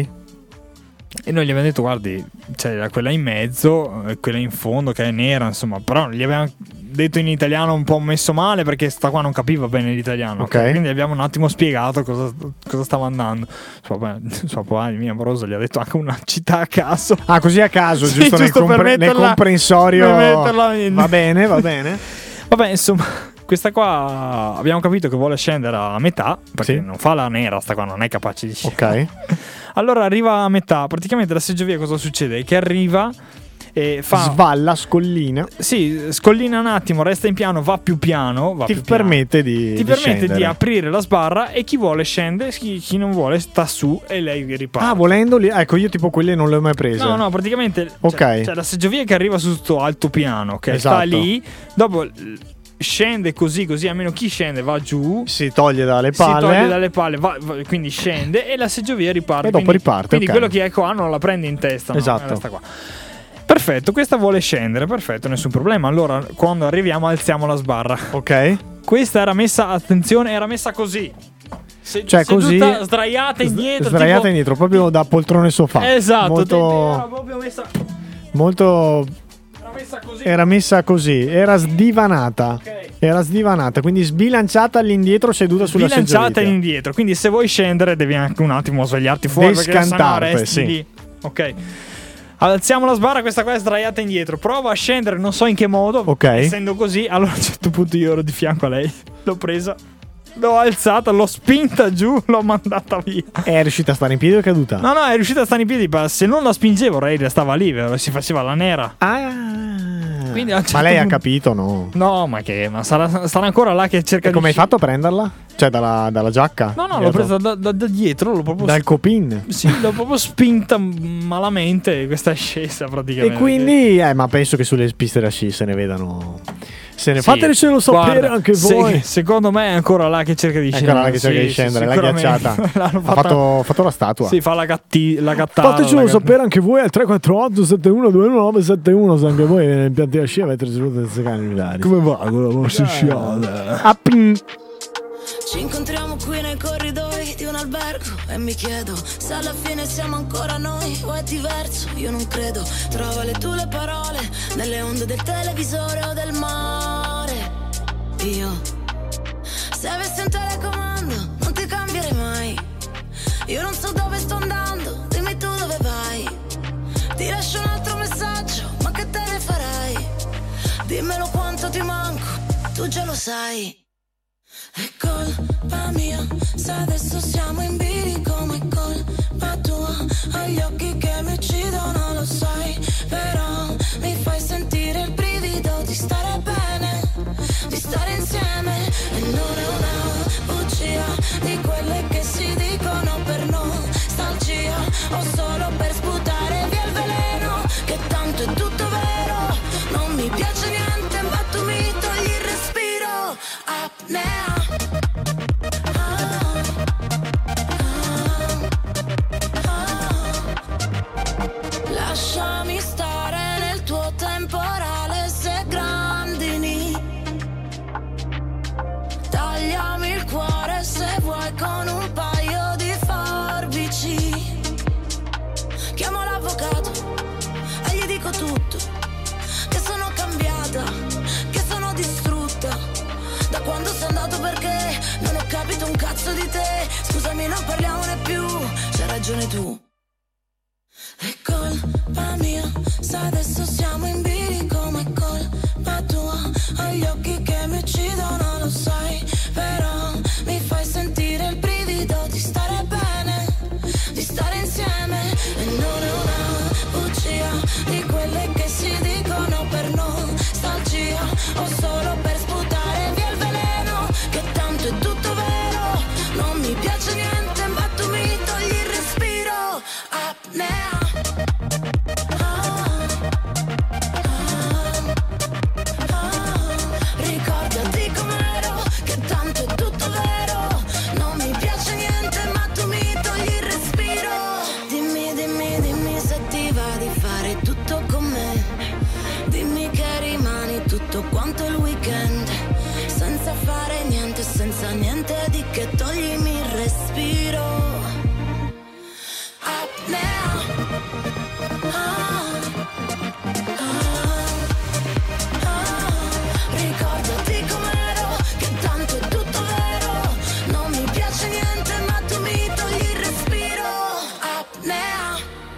E noi gli abbiamo detto, guardi, c'è quella in mezzo, quella in fondo che è nera, insomma. Però gli abbiamo detto in italiano un po' messo male, perché sta qua non capiva bene l'italiano. Ok. Quindi abbiamo un attimo spiegato cosa stava andando. Sua papà, mia amorosa, gli ha detto anche una città a caso. Ah, così a caso, sì, giusto nel comprensorio. Va bene. Vabbè, insomma, questa qua abbiamo capito che vuole scendere a metà, perché non fa la nera, sta qua non è capace di scendere. Ok. Allora arriva a metà, praticamente la seggiovia cosa succede? Che arriva e fa... Svalla, scollina. Sì, scollina un attimo, resta in piano, va più piano. Ti permette di di aprire la sbarra, e chi vuole scende, chi non vuole sta su e lei riparte. Ah, volendo lì. Ecco, io tipo quelle non le ho mai prese. No, praticamente ok. C'è la seggiovia che arriva su sto alto piano, che esatto. sta lì, dopo scende così, almeno chi scende va giù, si toglie dalle palle, quindi scende e la seggiovia riparte. E dopo riparte. Quindi quello che è qua non la prende in testa. Esatto. No? Qua. Perfetto, questa vuole scendere, perfetto, nessun problema. Allora, quando arriviamo, alziamo la sbarra. Ok. Questa era messa, attenzione, era messa così. Cioè così, sdraiata indietro. Sdraiata indietro, proprio da poltrone sofà. Esatto. Era proprio messa. Molto. Era messa così, era sdivanata. Okay. Era sdivanata, quindi sbilanciata all'indietro, seduta sulla seggiovia. Sbilanciata all'indietro, quindi se vuoi scendere devi anche un attimo svegliarti fuori, perché sennò resti lì. Ok. Alziamo la sbarra, questa qua è sdraiata indietro. Prova a scendere, non so in che modo. Ok. Essendo così, allora a un certo punto io ero di fianco a lei. L'ho presa, l'ho alzata, l'ho spinta giù, l'ho mandata via. È riuscita a stare in piedi o è caduta? No, è riuscita a stare in piedi. Se non la spingevo, lei stava lì, si faceva la nera. Quindi ma lei ha capito, no? No, ma sarà ancora là che cerca di... come hai fatto a prenderla? Cioè dalla giacca? No, l'ho presa da dietro, l'ho proprio... Dal copin? Sì, l'ho proprio spinta malamente, questa è scesa praticamente. E quindi, ma penso che sulle piste da sci se ne vedano... Fatecelo sapere anche voi. Secondo me è ancora là che cerca di scendere. Ancora là che cerca di scendere, l'ha ghiacciata. Ha fatto la statua. Sì, fa la gattata. Fatecelo sapere anche voi al 348 71 2971 se anche voi nei impianti da sci avete ricevuto queste cannellari. Come va con la vostra sciata? Ci incontriamo qui nei corridoi di un albergo e mi chiedo se alla fine siamo ancora noi o è diverso. Io non credo, trova le tue parole nelle onde del televisore o del mare. Io, se avessi un telecomando non ti cambierei mai. Io non so dove sto andando, dimmi tu dove vai. Ti lascio un altro messaggio, ma che te ne farai? Dimmelo quanto ti manco, tu già lo sai. È colpa mia, se adesso siamo in bilico, ma è colpa tua. Ho gli occhi che mi uccidono, lo sai. Però mi fai sentire il brivido di stare bene, di stare insieme. l'avvocato e gli dico tutto, che sono cambiata, che sono distrutta da quando sei andato, perché non ho capito un cazzo di te. Scusami, non parliamone più, c'hai ragione tu. È colpa mia se adesso siamo in bilico, ma è colpa tua. Ho gli occhi che mi uccidono, lo sai, però mi fai sentire il brivido di stare bene, di stare insieme. E non è una bugia di quelle che si dicono per nostalgia o solo per sputare via il veleno, che tanto è tutto vero. Non mi piace niente ma tu mi togli il respiro. Apnea. Ricordati com'ero, che tanto è tutto vero. Non mi piace niente ma tu mi togli il respiro. Dimmi, dimmi, dimmi se ti va di fare tutto con me. Dimmi che rimani tutto quanto il weekend, senza fare niente, senza niente di che, toglimi il respiro. Apnea. Ricordati com'ero, che tanto è tutto vero. Non mi piace niente ma tu mi togli il respiro. Apnea.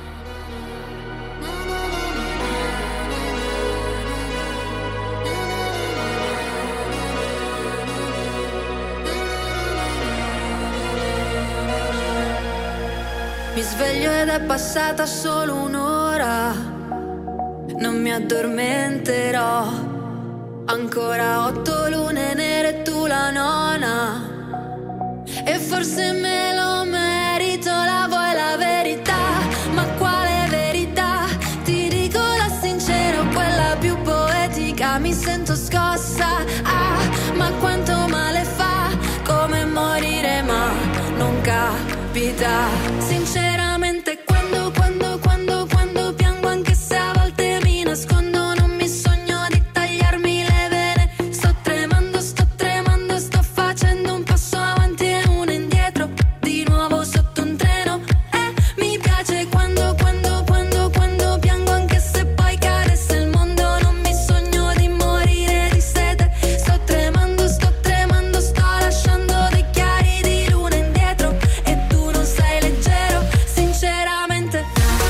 Mi sveglio ed è passata solo un'ora, non mi addormenterò. Ancora 8 lune nere e tu la nona, e forse me lo merito. La vuoi la verità? Ma quale verità? Ti dico la sincera, quella più poetica. Mi sento scossa, ma quanto male fa, come morire ma non capita. Sinceramente quando piango, anche se a volte mi nascondo, non mi sogno di tagliarmi le vene. Sto tremando, sto facendo un passo avanti e uno indietro, di nuovo sotto un treno. Mi piace quando piango, anche se poi cadesse il mondo. Non mi sogno di morire di sete. Sto tremando, sto lasciando dei chiari di luna indietro, e tu non sei leggero. Sinceramente,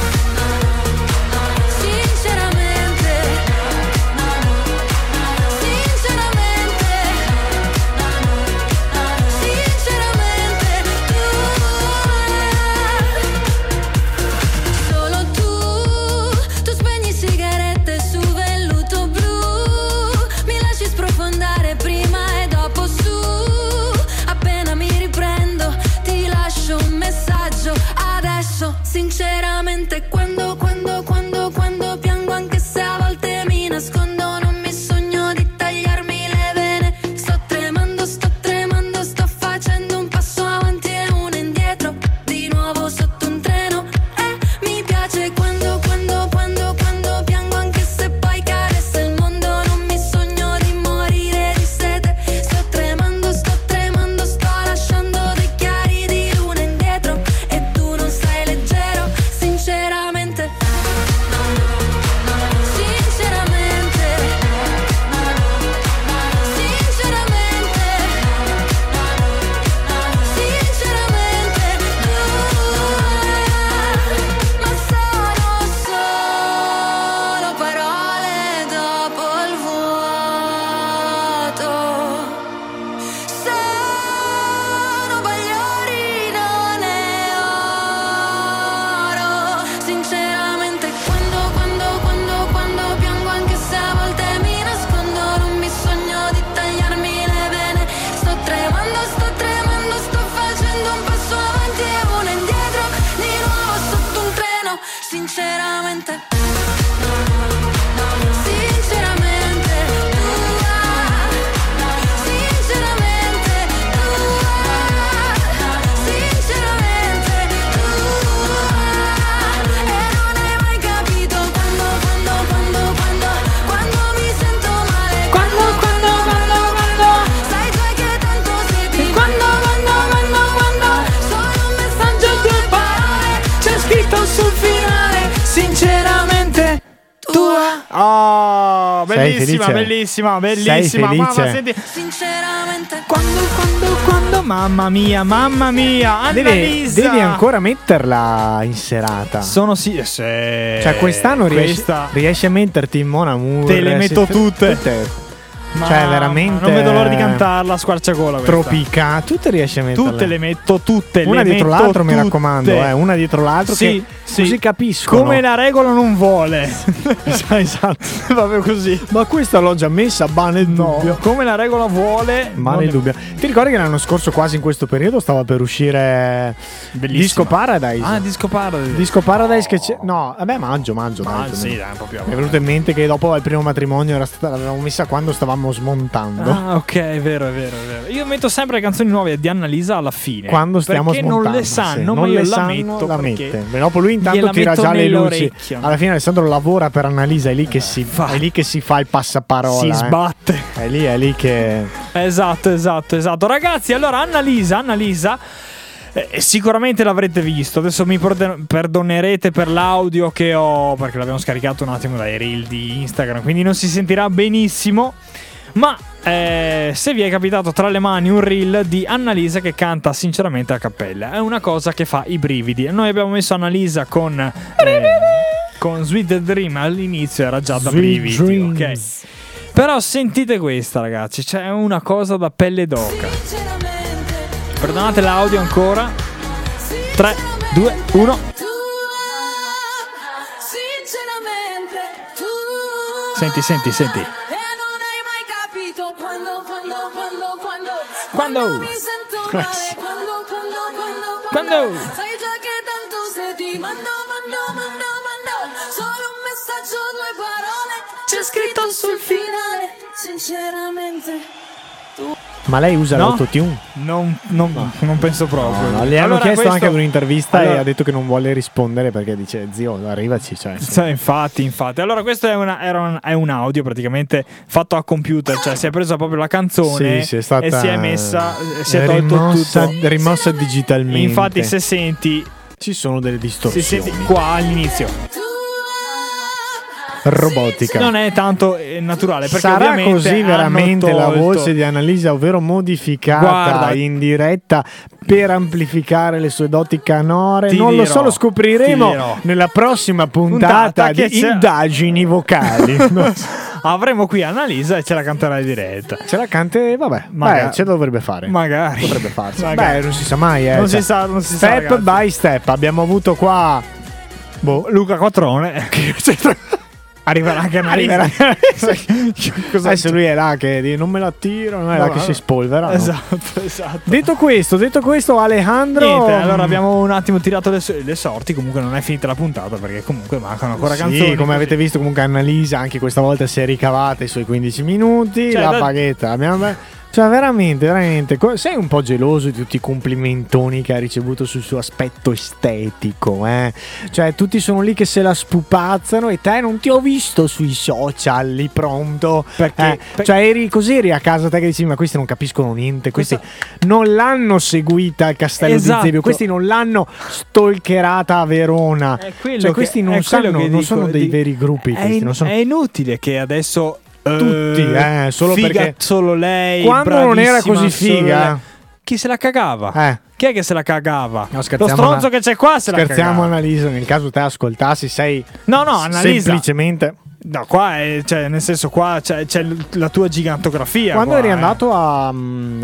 solo tu spegni sigarette su velluto blu, mi lasci sprofondare prima e dopo su. Appena mi riprendo ti lascio un messaggio adesso. Sinceramente quando piango, anche se a volte mi nascondo, non mi sogno di tagliarmi le vene. Sto tremando, sto facendo un passo avanti e uno indietro, di nuovo sotto un treno. Mi piace quando piango, anche se poi cadesse il mondo. Non mi sogno di morire di sete. Sto tremando, sto lasciando dei chiari di luna indietro, e tu non sei leggero. Sinceramente, ma sono solo parole dopo il vuoto. Sono bagliori, non è oro. Sinceramente quando piango, anche se a volte mi nascondo, non mi sogno di tagliarmi le vene. Sto tremando, sto facendo un passo avanti e uno indietro, di nuovo sotto un treno. Sinceramente, e non hai mai capito quando mi sento male. Sai tu che tanto sei quando solo un messaggio, 2 parole c'è scritto sul finale. Oh, bellissima, Sei bellissima, felice? bellissima. Mamma, senti. Sinceramente, Quando, mamma mia, Annalisa. Devi ancora metterla in serata. Sono sì. Cioè, quest'anno riesci a metterti in Mon Amour. Te le metto tutte. Cioè, veramente. Non vedo l'ora di cantarla a squarciagola. Tropica. Tutte riesci a metterle. Tutte le metto, tutte. Una le dietro metto l'altro, mi tutte. raccomando. Una dietro l'altro. Sì, che così capiscono. Come la regola non vuole. Esatto. Proprio così. Ma questa l'ho già messa, ma nel dubbio. Come la regola vuole. Ma nel dubbio. Ti ricordi che l'anno scorso, quasi in questo periodo, stava per uscire Disco Paradise? Ah, Disco Paradise. Disco Paradise che c'è. No, vabbè, maggio. Sì, dai, un po' più. Mi è venuto in mente che dopo il primo matrimonio l'avevamo messa quando stavamo smontando. Ah, ok, è vero. Io metto sempre le canzoni nuove di Annalisa alla fine. Quando stiamo perché smontando. non le sanno, sì, ma non io le la sanno, metto. la perché mette. Dopo lui intanto gliela tira metto già le luci. nell'orecchio. Alla fine Alessandro lavora per Annalisa, è lì che si fa il passaparola. Si sbatte. È lì che. Esatto. Ragazzi, allora Annalisa. Sicuramente l'avrete visto. Adesso mi perdonerete per l'audio che ho, perché l'abbiamo scaricato un attimo dai reel di Instagram, quindi non si sentirà benissimo. Ma se vi è capitato tra le mani un reel di Annalisa che canta sinceramente a cappella, è una cosa che fa i brividi. Noi abbiamo messo Annalisa con Sweet Dream all'inizio, era già da brividi, ok? Però sentite questa, ragazzi, c'è una cosa da pelle d'oca. Perdonate l'audio ancora. 3, 2, 1. Senti. e non hai mai capito quando mi sento male, quando sai già che tanto se ti mando solo un messaggio, 2 parole, c'è scritto sul finale, sinceramente. Ma lei usa l'autotune? Non penso proprio. No, le hanno chiesto anche ad un'intervista e ha detto che non vuole rispondere perché dice zio arrivaci. Infatti. Allora questo è un audio praticamente fatto a computer, cioè si è presa proprio la canzone sì, è stata e si è messa, si è tolto tutto, rimossa digitalmente. Infatti se senti ci sono delle distorsioni. Si senti qua all'inizio. Robotica. Non è tanto naturale perché sarà così veramente la tolto voce di Annalisa, ovvero modificata in diretta per amplificare le sue doti canore? Non lo so, lo scopriremo nella prossima puntata di Indagini Vocali. Avremo qui Annalisa e ce la canterà in diretta. Ce la cante, vabbè, ce la dovrebbe fare. Magari. Potrebbe farsi. Beh, non si sa mai, Non si sa, step by step. Abbiamo avuto qua Luca Quattrone. Arriverà anche Annalisa. Adesso lui è là che non me la tiro, non è là che si spolvera. Esatto. Detto questo, Alejandro. Niente, allora abbiamo un attimo tirato le sorti. Comunque non è finita la puntata perché comunque mancano ancora canzoni. Sì, come avete visto, comunque Annalisa anche questa volta si è ricavata i suoi 15 minuti. La paghetta cioè veramente sei un po' geloso di tutti i complimentoni che ha ricevuto sul suo aspetto estetico, Cioè tutti sono lì che se la spupazzano e te non ti ho visto sui social lì pronto perché cioè eri a casa te che dici ma questi non capiscono niente, questi non l'hanno seguita al castello di Zebio, questi non l'hanno stalkerata a Verona, cioè questi non sono dei veri gruppi, è inutile che adesso tutti, solo figa, perché solo lei quando non era così figa, chi se la cagava? Chi è che se la cagava? No, lo stronzo che c'è qua se la cagava. Scherziamo, Annalisa, nel caso te ascoltassi sei Annalisa semplicemente no, qua cioè nel senso qua c'è la tua gigantografia. Quando qua, eri andato a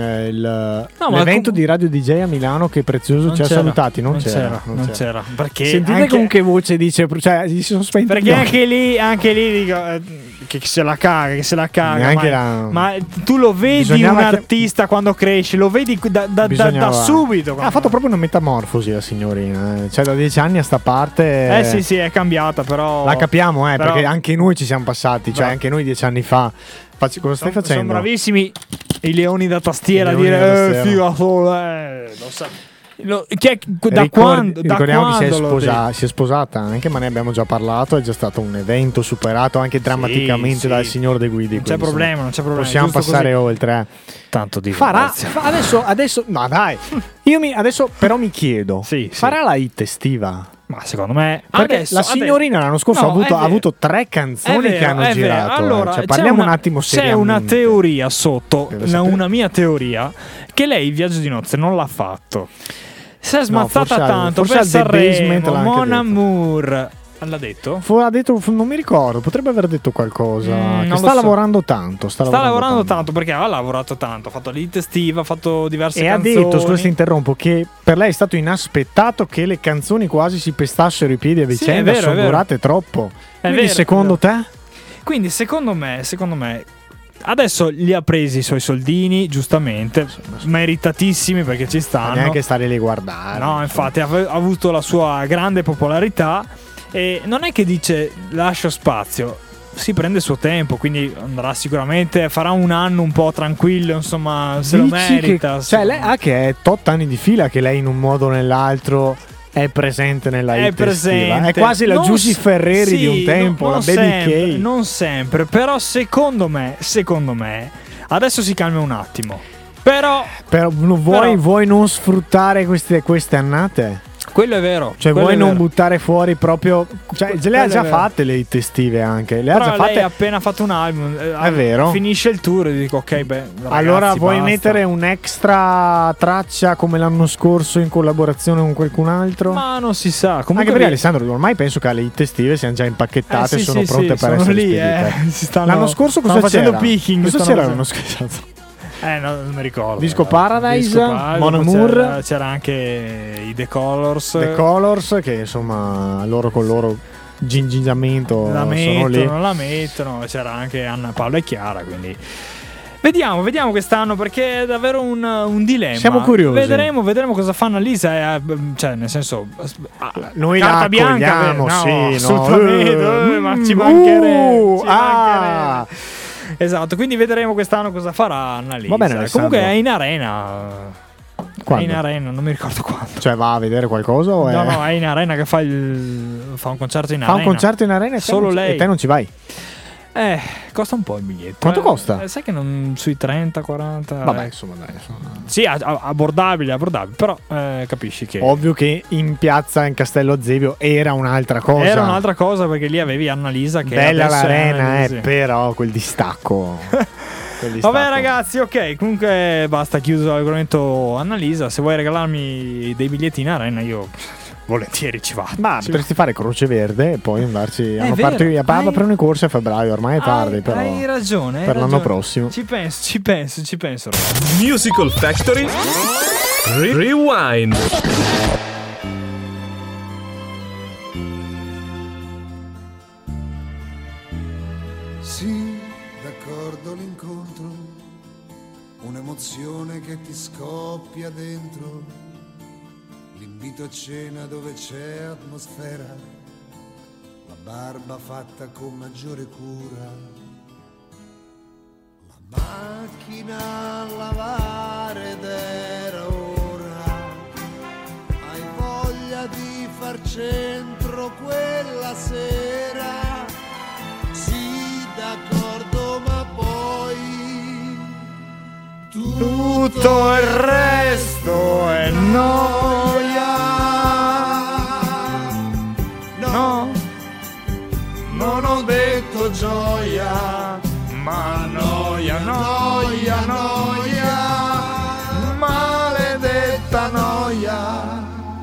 l'evento di Radio DJ a Milano, che Prezioso ci ha salutati, non c'era. Perché sentite con che voce dice, cioè si sono spenti. Perché anche lì dico che se la caga, ma tu lo vedi un artista quando cresce, lo vedi da subito. Ha fatto proprio una metamorfosi la signorina, cioè da 10 anni a sta parte. Sì, è cambiata, però la capiamo, perché anche noi ci siamo passati, cioè anche noi 10 anni fa. Cosa stai facendo? Sono bravissimi i leoni da tastiera a dire figa solo, lo sa. Ricordiamo che si è sposata anche, ma ne abbiamo già parlato. È già stato un evento superato anche drammaticamente dal signor De Guidi. Non c'è problema. Possiamo passare oltre. Tanto di adesso no dai. Adesso però mi chiedo, farà la hit estiva? Ma secondo me perché la signorina l'anno scorso ha avuto 3 canzoni che hanno girato. Allora, cioè, parliamo un attimo seriamente. C'è una teoria sotto, una mia teoria, che lei il viaggio di nozze non l'ha fatto. Si è smazzata tanto per Sanremo, Mon Amour. L'ha detto? Ha detto, non mi ricordo, potrebbe aver detto qualcosa. Che sta lavorando tanto. Sta lavorando tanto perché ha lavorato tanto. Ha fatto l'hit estiva, ha fatto diverse canzoni. E ha detto, scusa se interrompo, che per lei è stato inaspettato che le canzoni quasi si pestassero i piedi a vicenda. Sì, sono durate troppo. Quindi secondo te? Quindi secondo me adesso li ha presi i suoi soldini, giustamente, meritatissimi perché ci stanno. Neanche stare lì a guardare. No, infatti ha avuto la sua grande popolarità. E non è che dice lascio spazio, si prende il suo tempo, quindi andrà sicuramente, farà un anno un po' tranquillo, insomma, se lo merita. Cioè lei che è 8 anni di fila che lei in un modo o nell'altro è presente nella hit estiva. È quasi la Giusy Ferreri di un tempo, la Baby K. Non sempre, però secondo me adesso si calma un attimo. Però vuoi non sfruttare queste annate? Quello è vero. Cioè vuoi non buttare fuori proprio. Cioè le ha già fatte le hit estive anche. Lei ha appena fatto un album. È vero. Finisce il tour e dico ok, ragazzi, allora vuoi mettere un'extra traccia come l'anno scorso in collaborazione con qualcun altro? Ma non si sa. Comunque anche perché Alessandro, ormai penso che le hit estive siano già impacchettate e sono pronte per essere lì, spedite. L'anno scorso cosa c'era? Facendo picking. Cosa c'era l'anno scorso? Non mi ricordo. Disco Paradise, Mon Amour. C'era anche i The Colors. The Colors, che insomma loro con il loro gingiamento sono lì. Non la mettono. C'era anche Anna, Paola e Chiara. Quindi vediamo quest'anno, perché è davvero un dilemma. Siamo curiosi. Vedremo cosa fanno Annalisa. Cioè, nel senso, noi carta la bianca. Sì, assolutamente. Ma ci mancherebbe. Esatto, quindi vedremo quest'anno cosa farà Annalisa. Va bene, comunque è in arena. Quando? È in arena, non mi ricordo quando. Cioè va a vedere qualcosa o No, è in arena che fa un concerto in arena. Fa un concerto in arena e solo lei. E te non ci vai? Costa un po' il biglietto. Quanto costa? Sai che non sui 30, 40. Vabbè, insomma, dai. Sì, abbordabile, però capisci che. Ovvio che in piazza in Castello Azzevio era un'altra cosa. Era un'altra cosa, perché lì avevi Annalisa che bella l'arena, però quel distacco. Vabbè ragazzi, ok, comunque basta, chiuso l'argomento Annalisa. Se vuoi regalarmi dei biglietti in arena, io volentieri ci vado. Ma potresti fare Croce Verde e poi andarci. Aprono i corsi a febbraio, ormai è tardi, però. Hai ragione. Per l'anno prossimo. Ci penso. Musical Factory Rewind. Sì, d'accordo, l'incontro, un'emozione che ti scoppia dentro. L'invito a cena dove c'è atmosfera, la barba fatta con maggiore cura, la macchina a lavare ed era ora. Hai voglia di far centro quella sera? Sì, d'accordo, ma poi tutto il resto è noia. No, non ho detto gioia, ma noia, maledetta noia.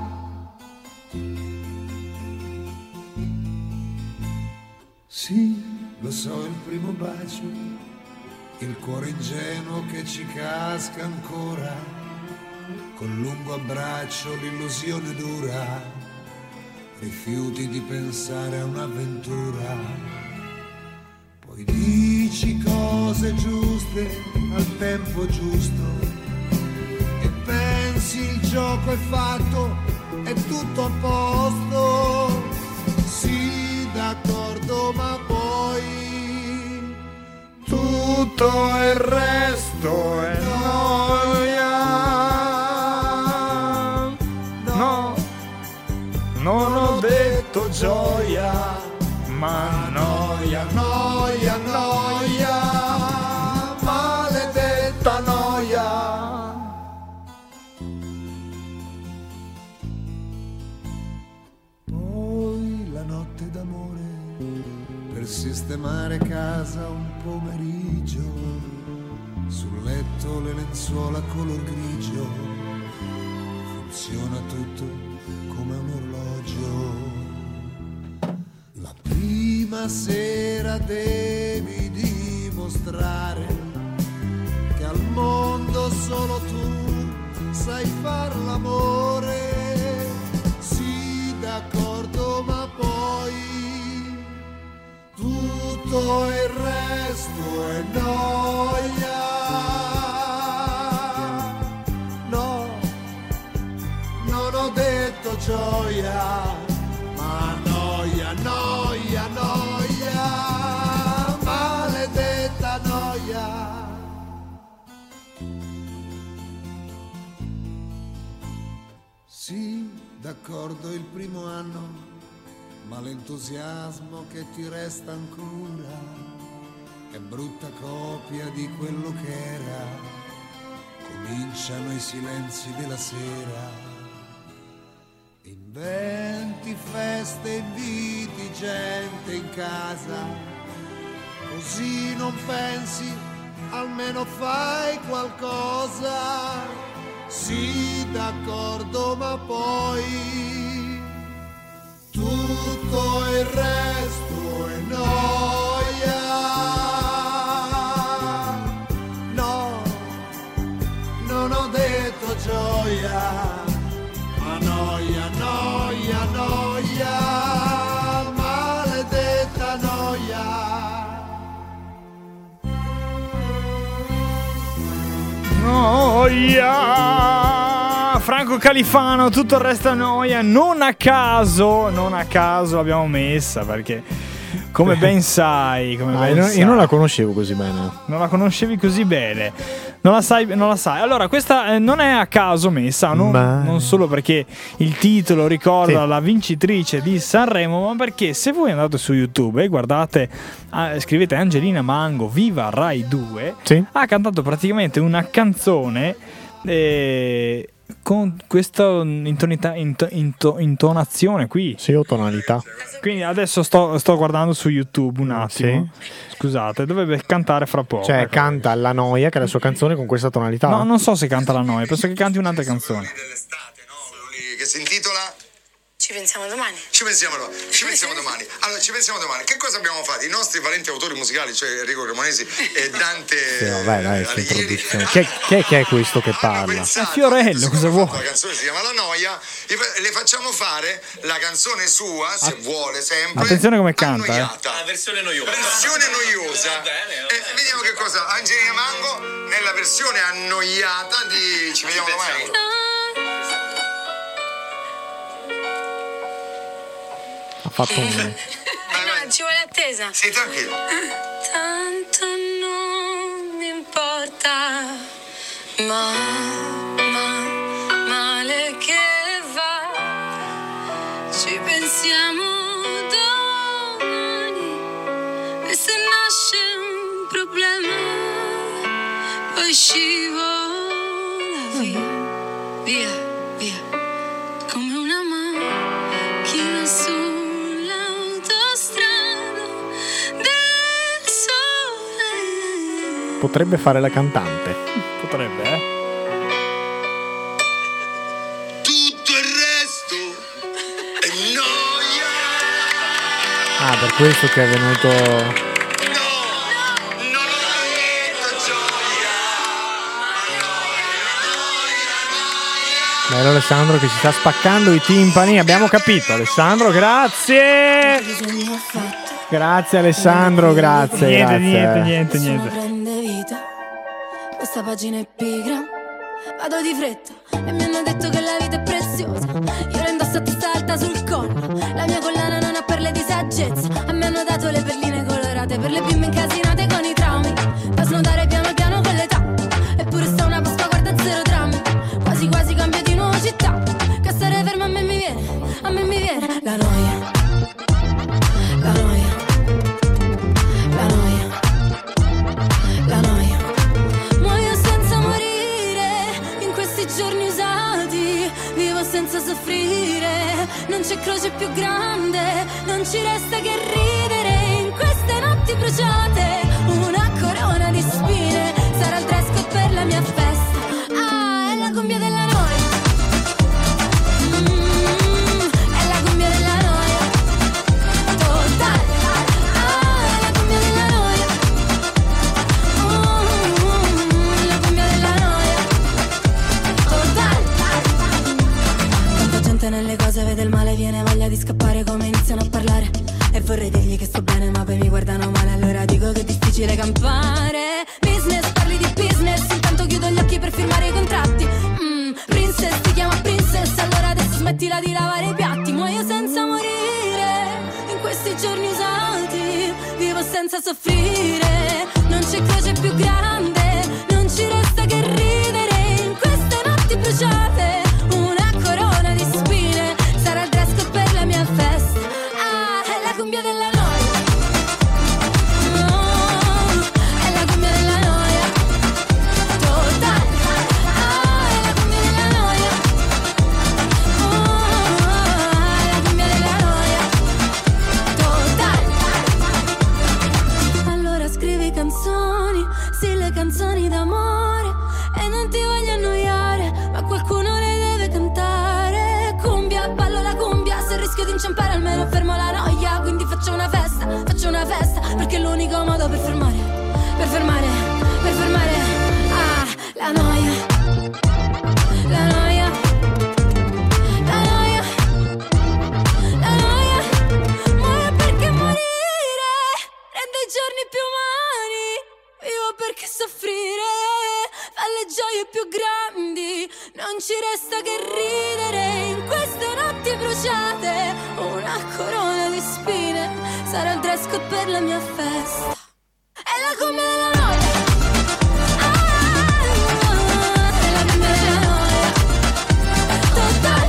Sì, lo so, il primo bacio, il cuore ingenuo che ci casca ancora, col lungo abbraccio l'illusione dura, rifiuti di pensare a un'avventura, poi dici cose giuste al tempo giusto e pensi il gioco è fatto, è tutto a posto. Sì, d'accordo, ma poi tutto il resto è noia. No, non ho detto gioia, ma noia, maledetta noia. l'amore per sistemare casa un pomeriggio, sul letto le lenzuola color grigio, funziona tutto come un orologio. La prima sera devi dimostrare che al mondo solo tu sai far l'amore. Sì, d'accordo, ma poi tutto il resto è noia. No, non ho detto gioia, ma noia, noia, noia, maledetta noia. Sì, d'accordo il primo anno, ma l'entusiasmo che ti resta ancora è brutta copia di quello che era. Cominciano i silenzi della sera, inventi feste, inviti gente in casa, così non pensi, almeno fai qualcosa. Sì, d'accordo, ma poi tutto il resto è noia. No, non ho detto gioia, ma noia, noia, noia, maledetta noia. Noia! Franco Califano, tutto il resto è noia. Non a caso l'abbiamo messa perché, come ben sai, io non la conoscevo così bene. Non la conoscevi così bene. Non la sai. Allora, questa non è a caso messa, non solo perché il titolo ricorda la vincitrice di Sanremo, ma perché se voi andate su YouTube e guardate, scrivete Angelina Mango Viva Rai 2, ha cantato praticamente una canzone con questa intonazione qui. Sì, o tonalità. Quindi adesso sto guardando su YouTube un attimo. Scusate, dovrebbe cantare fra poco. Cioè, canta La Noia, che è la sua canzone, con questa tonalità. No, non so se canta La Noia, penso che canti un'altra canzone. Che si intitola Ci pensiamo domani. Ci pensiamo domani. Allora, ci pensiamo domani. Che cosa abbiamo fatto? I nostri valenti autori musicali, cioè Enrico Cremonesi e Dante. Dai, chi è questo che parla? Fiorello, cosa vuoi? La canzone si chiama La Noia. Le facciamo fare la canzone sua, se vuole, sempre. Attenzione come canta. La versione noiosa. Vediamo che cosa. Angelina Mango nella versione annoiata di Ci vediamo domani. Ha fatto un... No, ci vuole attesa. Sì, tranquillo. Tanto non mi importa, male che va. Ci pensiamo domani. E se nasce un problema, poi scivola via, come una macchina su. Potrebbe fare la cantante. Potrebbe, Tutto il resto è noia. Ah, per questo che è venuto. No, non ho detto gioia. Bello Alessandro che ci sta spaccando i timpani. Abbiamo capito, Alessandro, grazie. Grazie Alessandro, grazie. Niente. Prende vita, questa pagina è pigra, vado di fretta e mi hanno detto che la vita è preziosa. Io la indosso a testa alta sul collo, la mia collana non ha perle di saggezza. A me hanno dato le perline colorate per le bimbe incasinate con i traumi, da snodare piano piano con l'età. Eppure sta una Pasqua, guarda zero drammi, quasi cambio di nuovo città. Che stare fermo a me mi viene la noia. Muoio senza morire in questi giorni usati, vivo senza soffrire, non c'è croce più grande, non ci resta che ridere in queste notti bruciate, una corona di spine sarà il dress code per la mia festa. Ah, è la cumbia della noia. È la cumbia della noia totale. Ah, è la cumbia della noia. La cumbia della noia totale. Tanta gente nelle cose vede il male, viene voglia di scappare come iniziano a parlare. E vorrei dirgli che sto bene ma poi mi guardano male, allora dico che è difficile campare. Business, parli di business, intanto chiudo gli occhi per firmare i contratti. Princess, ti chiama princess, allora adesso smettila di lavare i piatti. Muoio senza morire, in questi giorni usati, vivo senza soffrire. Non c'è croce più grande, non ci resta che ridere in queste notti bruciate. Una corona di spine sarà il dress code per la mia festa. Ah, è la cumbia della noia. È la cumbia della noia totale. Ah, è la cumbia della noia. È la cumbia della noia totale. Allora scrivi canzoni, sì, le canzoni d'amore, e non ti voglio annoiare, ma qualcuno le deve cantare. Cumbia, ballo la cumbia, se rischio di inciampare almeno fermo la noia. Quindi faccio una festa, perché è l'unico modo per fermare, ah, la noia, la noia, la noia, la noia. Muoio perché morire rende i giorni più umani, vivo perché soffrire fa le gioie più grandi. Non ci resta che ridere in queste notti bruciate. Una corona di spine sarà il dress code per la mia festa. È la cumbia della noia. È la cumbia della noia totale.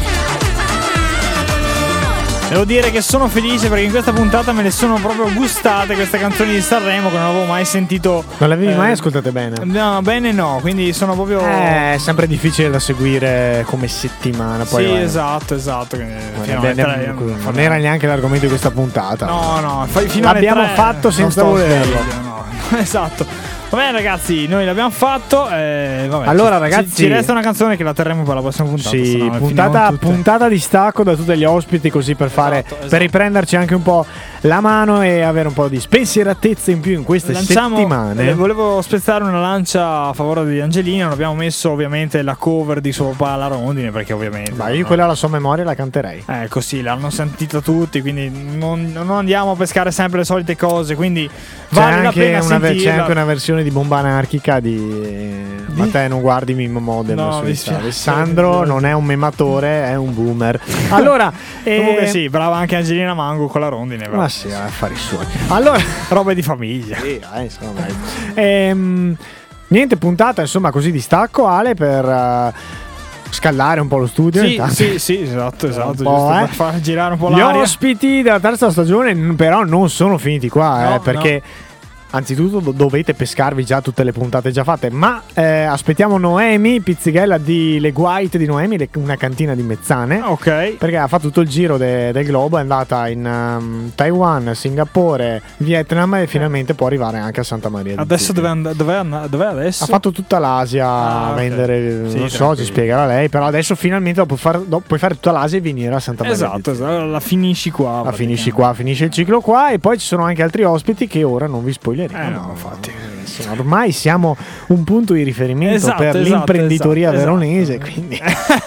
Devo dire che sono felice perché in questa puntata me le sono proprio gustate queste canzoni di Sanremo che non avevo mai sentito. Non le avevi mai ascoltate bene? No, bene no, quindi sono proprio. È sempre difficile da seguire come settimana. Poi sì, vai. esatto. Non era neanche l'argomento di questa puntata. No, l'abbiamo fatto senza volerlo. No. Esatto. Va bene ragazzi, noi l'abbiamo fatto. Vabbè, allora ragazzi, ci resta una canzone che la terremo per la prossima puntata. Sì, puntata di stacco da tutti gli ospiti, così per esatto. per riprenderci anche un po' la mano e avere un po' di spensieratezza in più in queste settimane. Volevo spezzare una lancia a favore di Angelina. Non abbiamo messo ovviamente la cover di suo papà alla rondine, perché ovviamente io quella alla sua memoria la canterei. Ecco, sì, l'hanno sentita tutti, quindi non andiamo a pescare sempre le solite cose, quindi vale la pena sentirla. C'è anche una versione di Bomba Anarchica ma te non guardi Mimmo Modem. No, Alessandro non è un mematore, è un boomer. Allora comunque sì, brava anche Angelina Mango con la rondine, ma sì, affari suoi. Allora robe di famiglia. Sì, niente, puntata insomma così di stacco, Ale, per scaldare un po' lo studio. Sì, esatto, giusto per far girare un po' l'aria. Gli ospiti della terza stagione però non sono finiti qua, perché anzitutto dovete pescarvi già tutte le puntate già fatte, ma aspettiamo Noemi Pizzighella di Le Guaite di Noemi, una cantina di Mezzane, perché ha fatto tutto il giro del globo, è andata in Taiwan, Singapore, Vietnam e finalmente può arrivare anche a Santa Maria. Adesso dov'è adesso? Ha fatto tutta l'Asia a vendere, non so, ci spiegherà lei, però adesso finalmente puoi fare tutta l'Asia e venire a Santa Maria. Esatto, la finisci qua. Finisce il ciclo qua, e poi ci sono anche altri ospiti che ora non vi spoilerò. No, infatti. Ormai siamo un punto di riferimento per l'imprenditoria veronese, quindi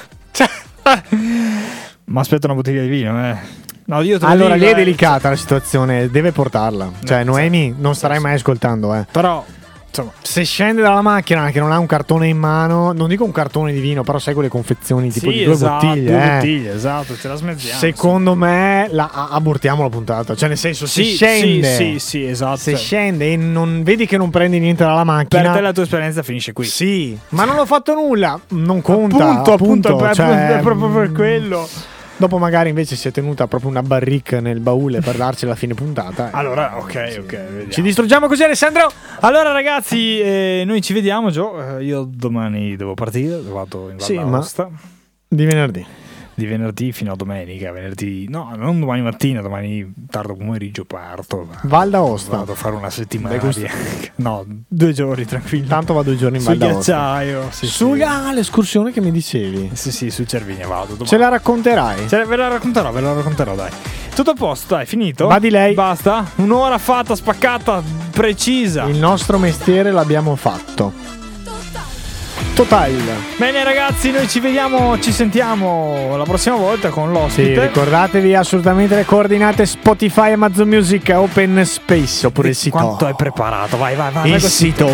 ma aspetta una bottiglia di vino, No, allora lì è delicata la situazione, deve portarla. Cioè Noemi non starai mai ascoltando, però insomma, se scende dalla macchina che non ha un cartone in mano, non dico un cartone di vino, però sai quelle confezioni tipo di due bottiglie, esatto, ce la smezziamo. Secondo me abortiamo la puntata, cioè nel senso se scende, sì, esatto. Se scende e non vedi che non prendi niente dalla macchina, per te la tua esperienza finisce qui. Sì, ma non ho fatto nulla, non conta. Appunto, è proprio per quello. Dopo magari invece si è tenuta proprio una barrique nel baule per darci la fine puntata. Allora, ok, vediamo. Ci distruggiamo così, Alessandro? Allora ragazzi, noi ci vediamo, Gio. Io domani devo partire, vado in Val d'Aosta. Di venerdì. di venerdì fino a domenica. Venerdì, no, non domani mattina, domani tardo pomeriggio parto. Val d'Aosta. Vado a fare una settimana. No, 2 giorni tranquillo. Tanto va 2 giorni in Val d'Aosta. Ghiacciaio. L'escursione che mi dicevi. Sì, su Cervinia vado. Domani. Ce la racconterai? Ve la racconterò, dai. Tutto a posto, dai, finito? Va di lei. Basta? Un'ora fatta, spaccata, precisa. Il nostro mestiere l'abbiamo fatto. Total. Bene ragazzi, noi ci sentiamo la prossima volta con l'ospite. Sì, ricordatevi assolutamente le coordinate Spotify, Amazon Music, Open Space oppure il sito. Quanto hai preparato? Vai. Il sito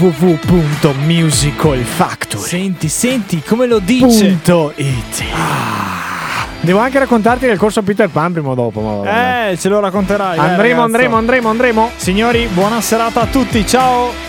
www.musicalfactory. Senti come lo dice. .it. Devo anche raccontarti del corso a Peter Pan prima o dopo. Ce lo racconterai. Andremo. Signori, buona serata a tutti. Ciao.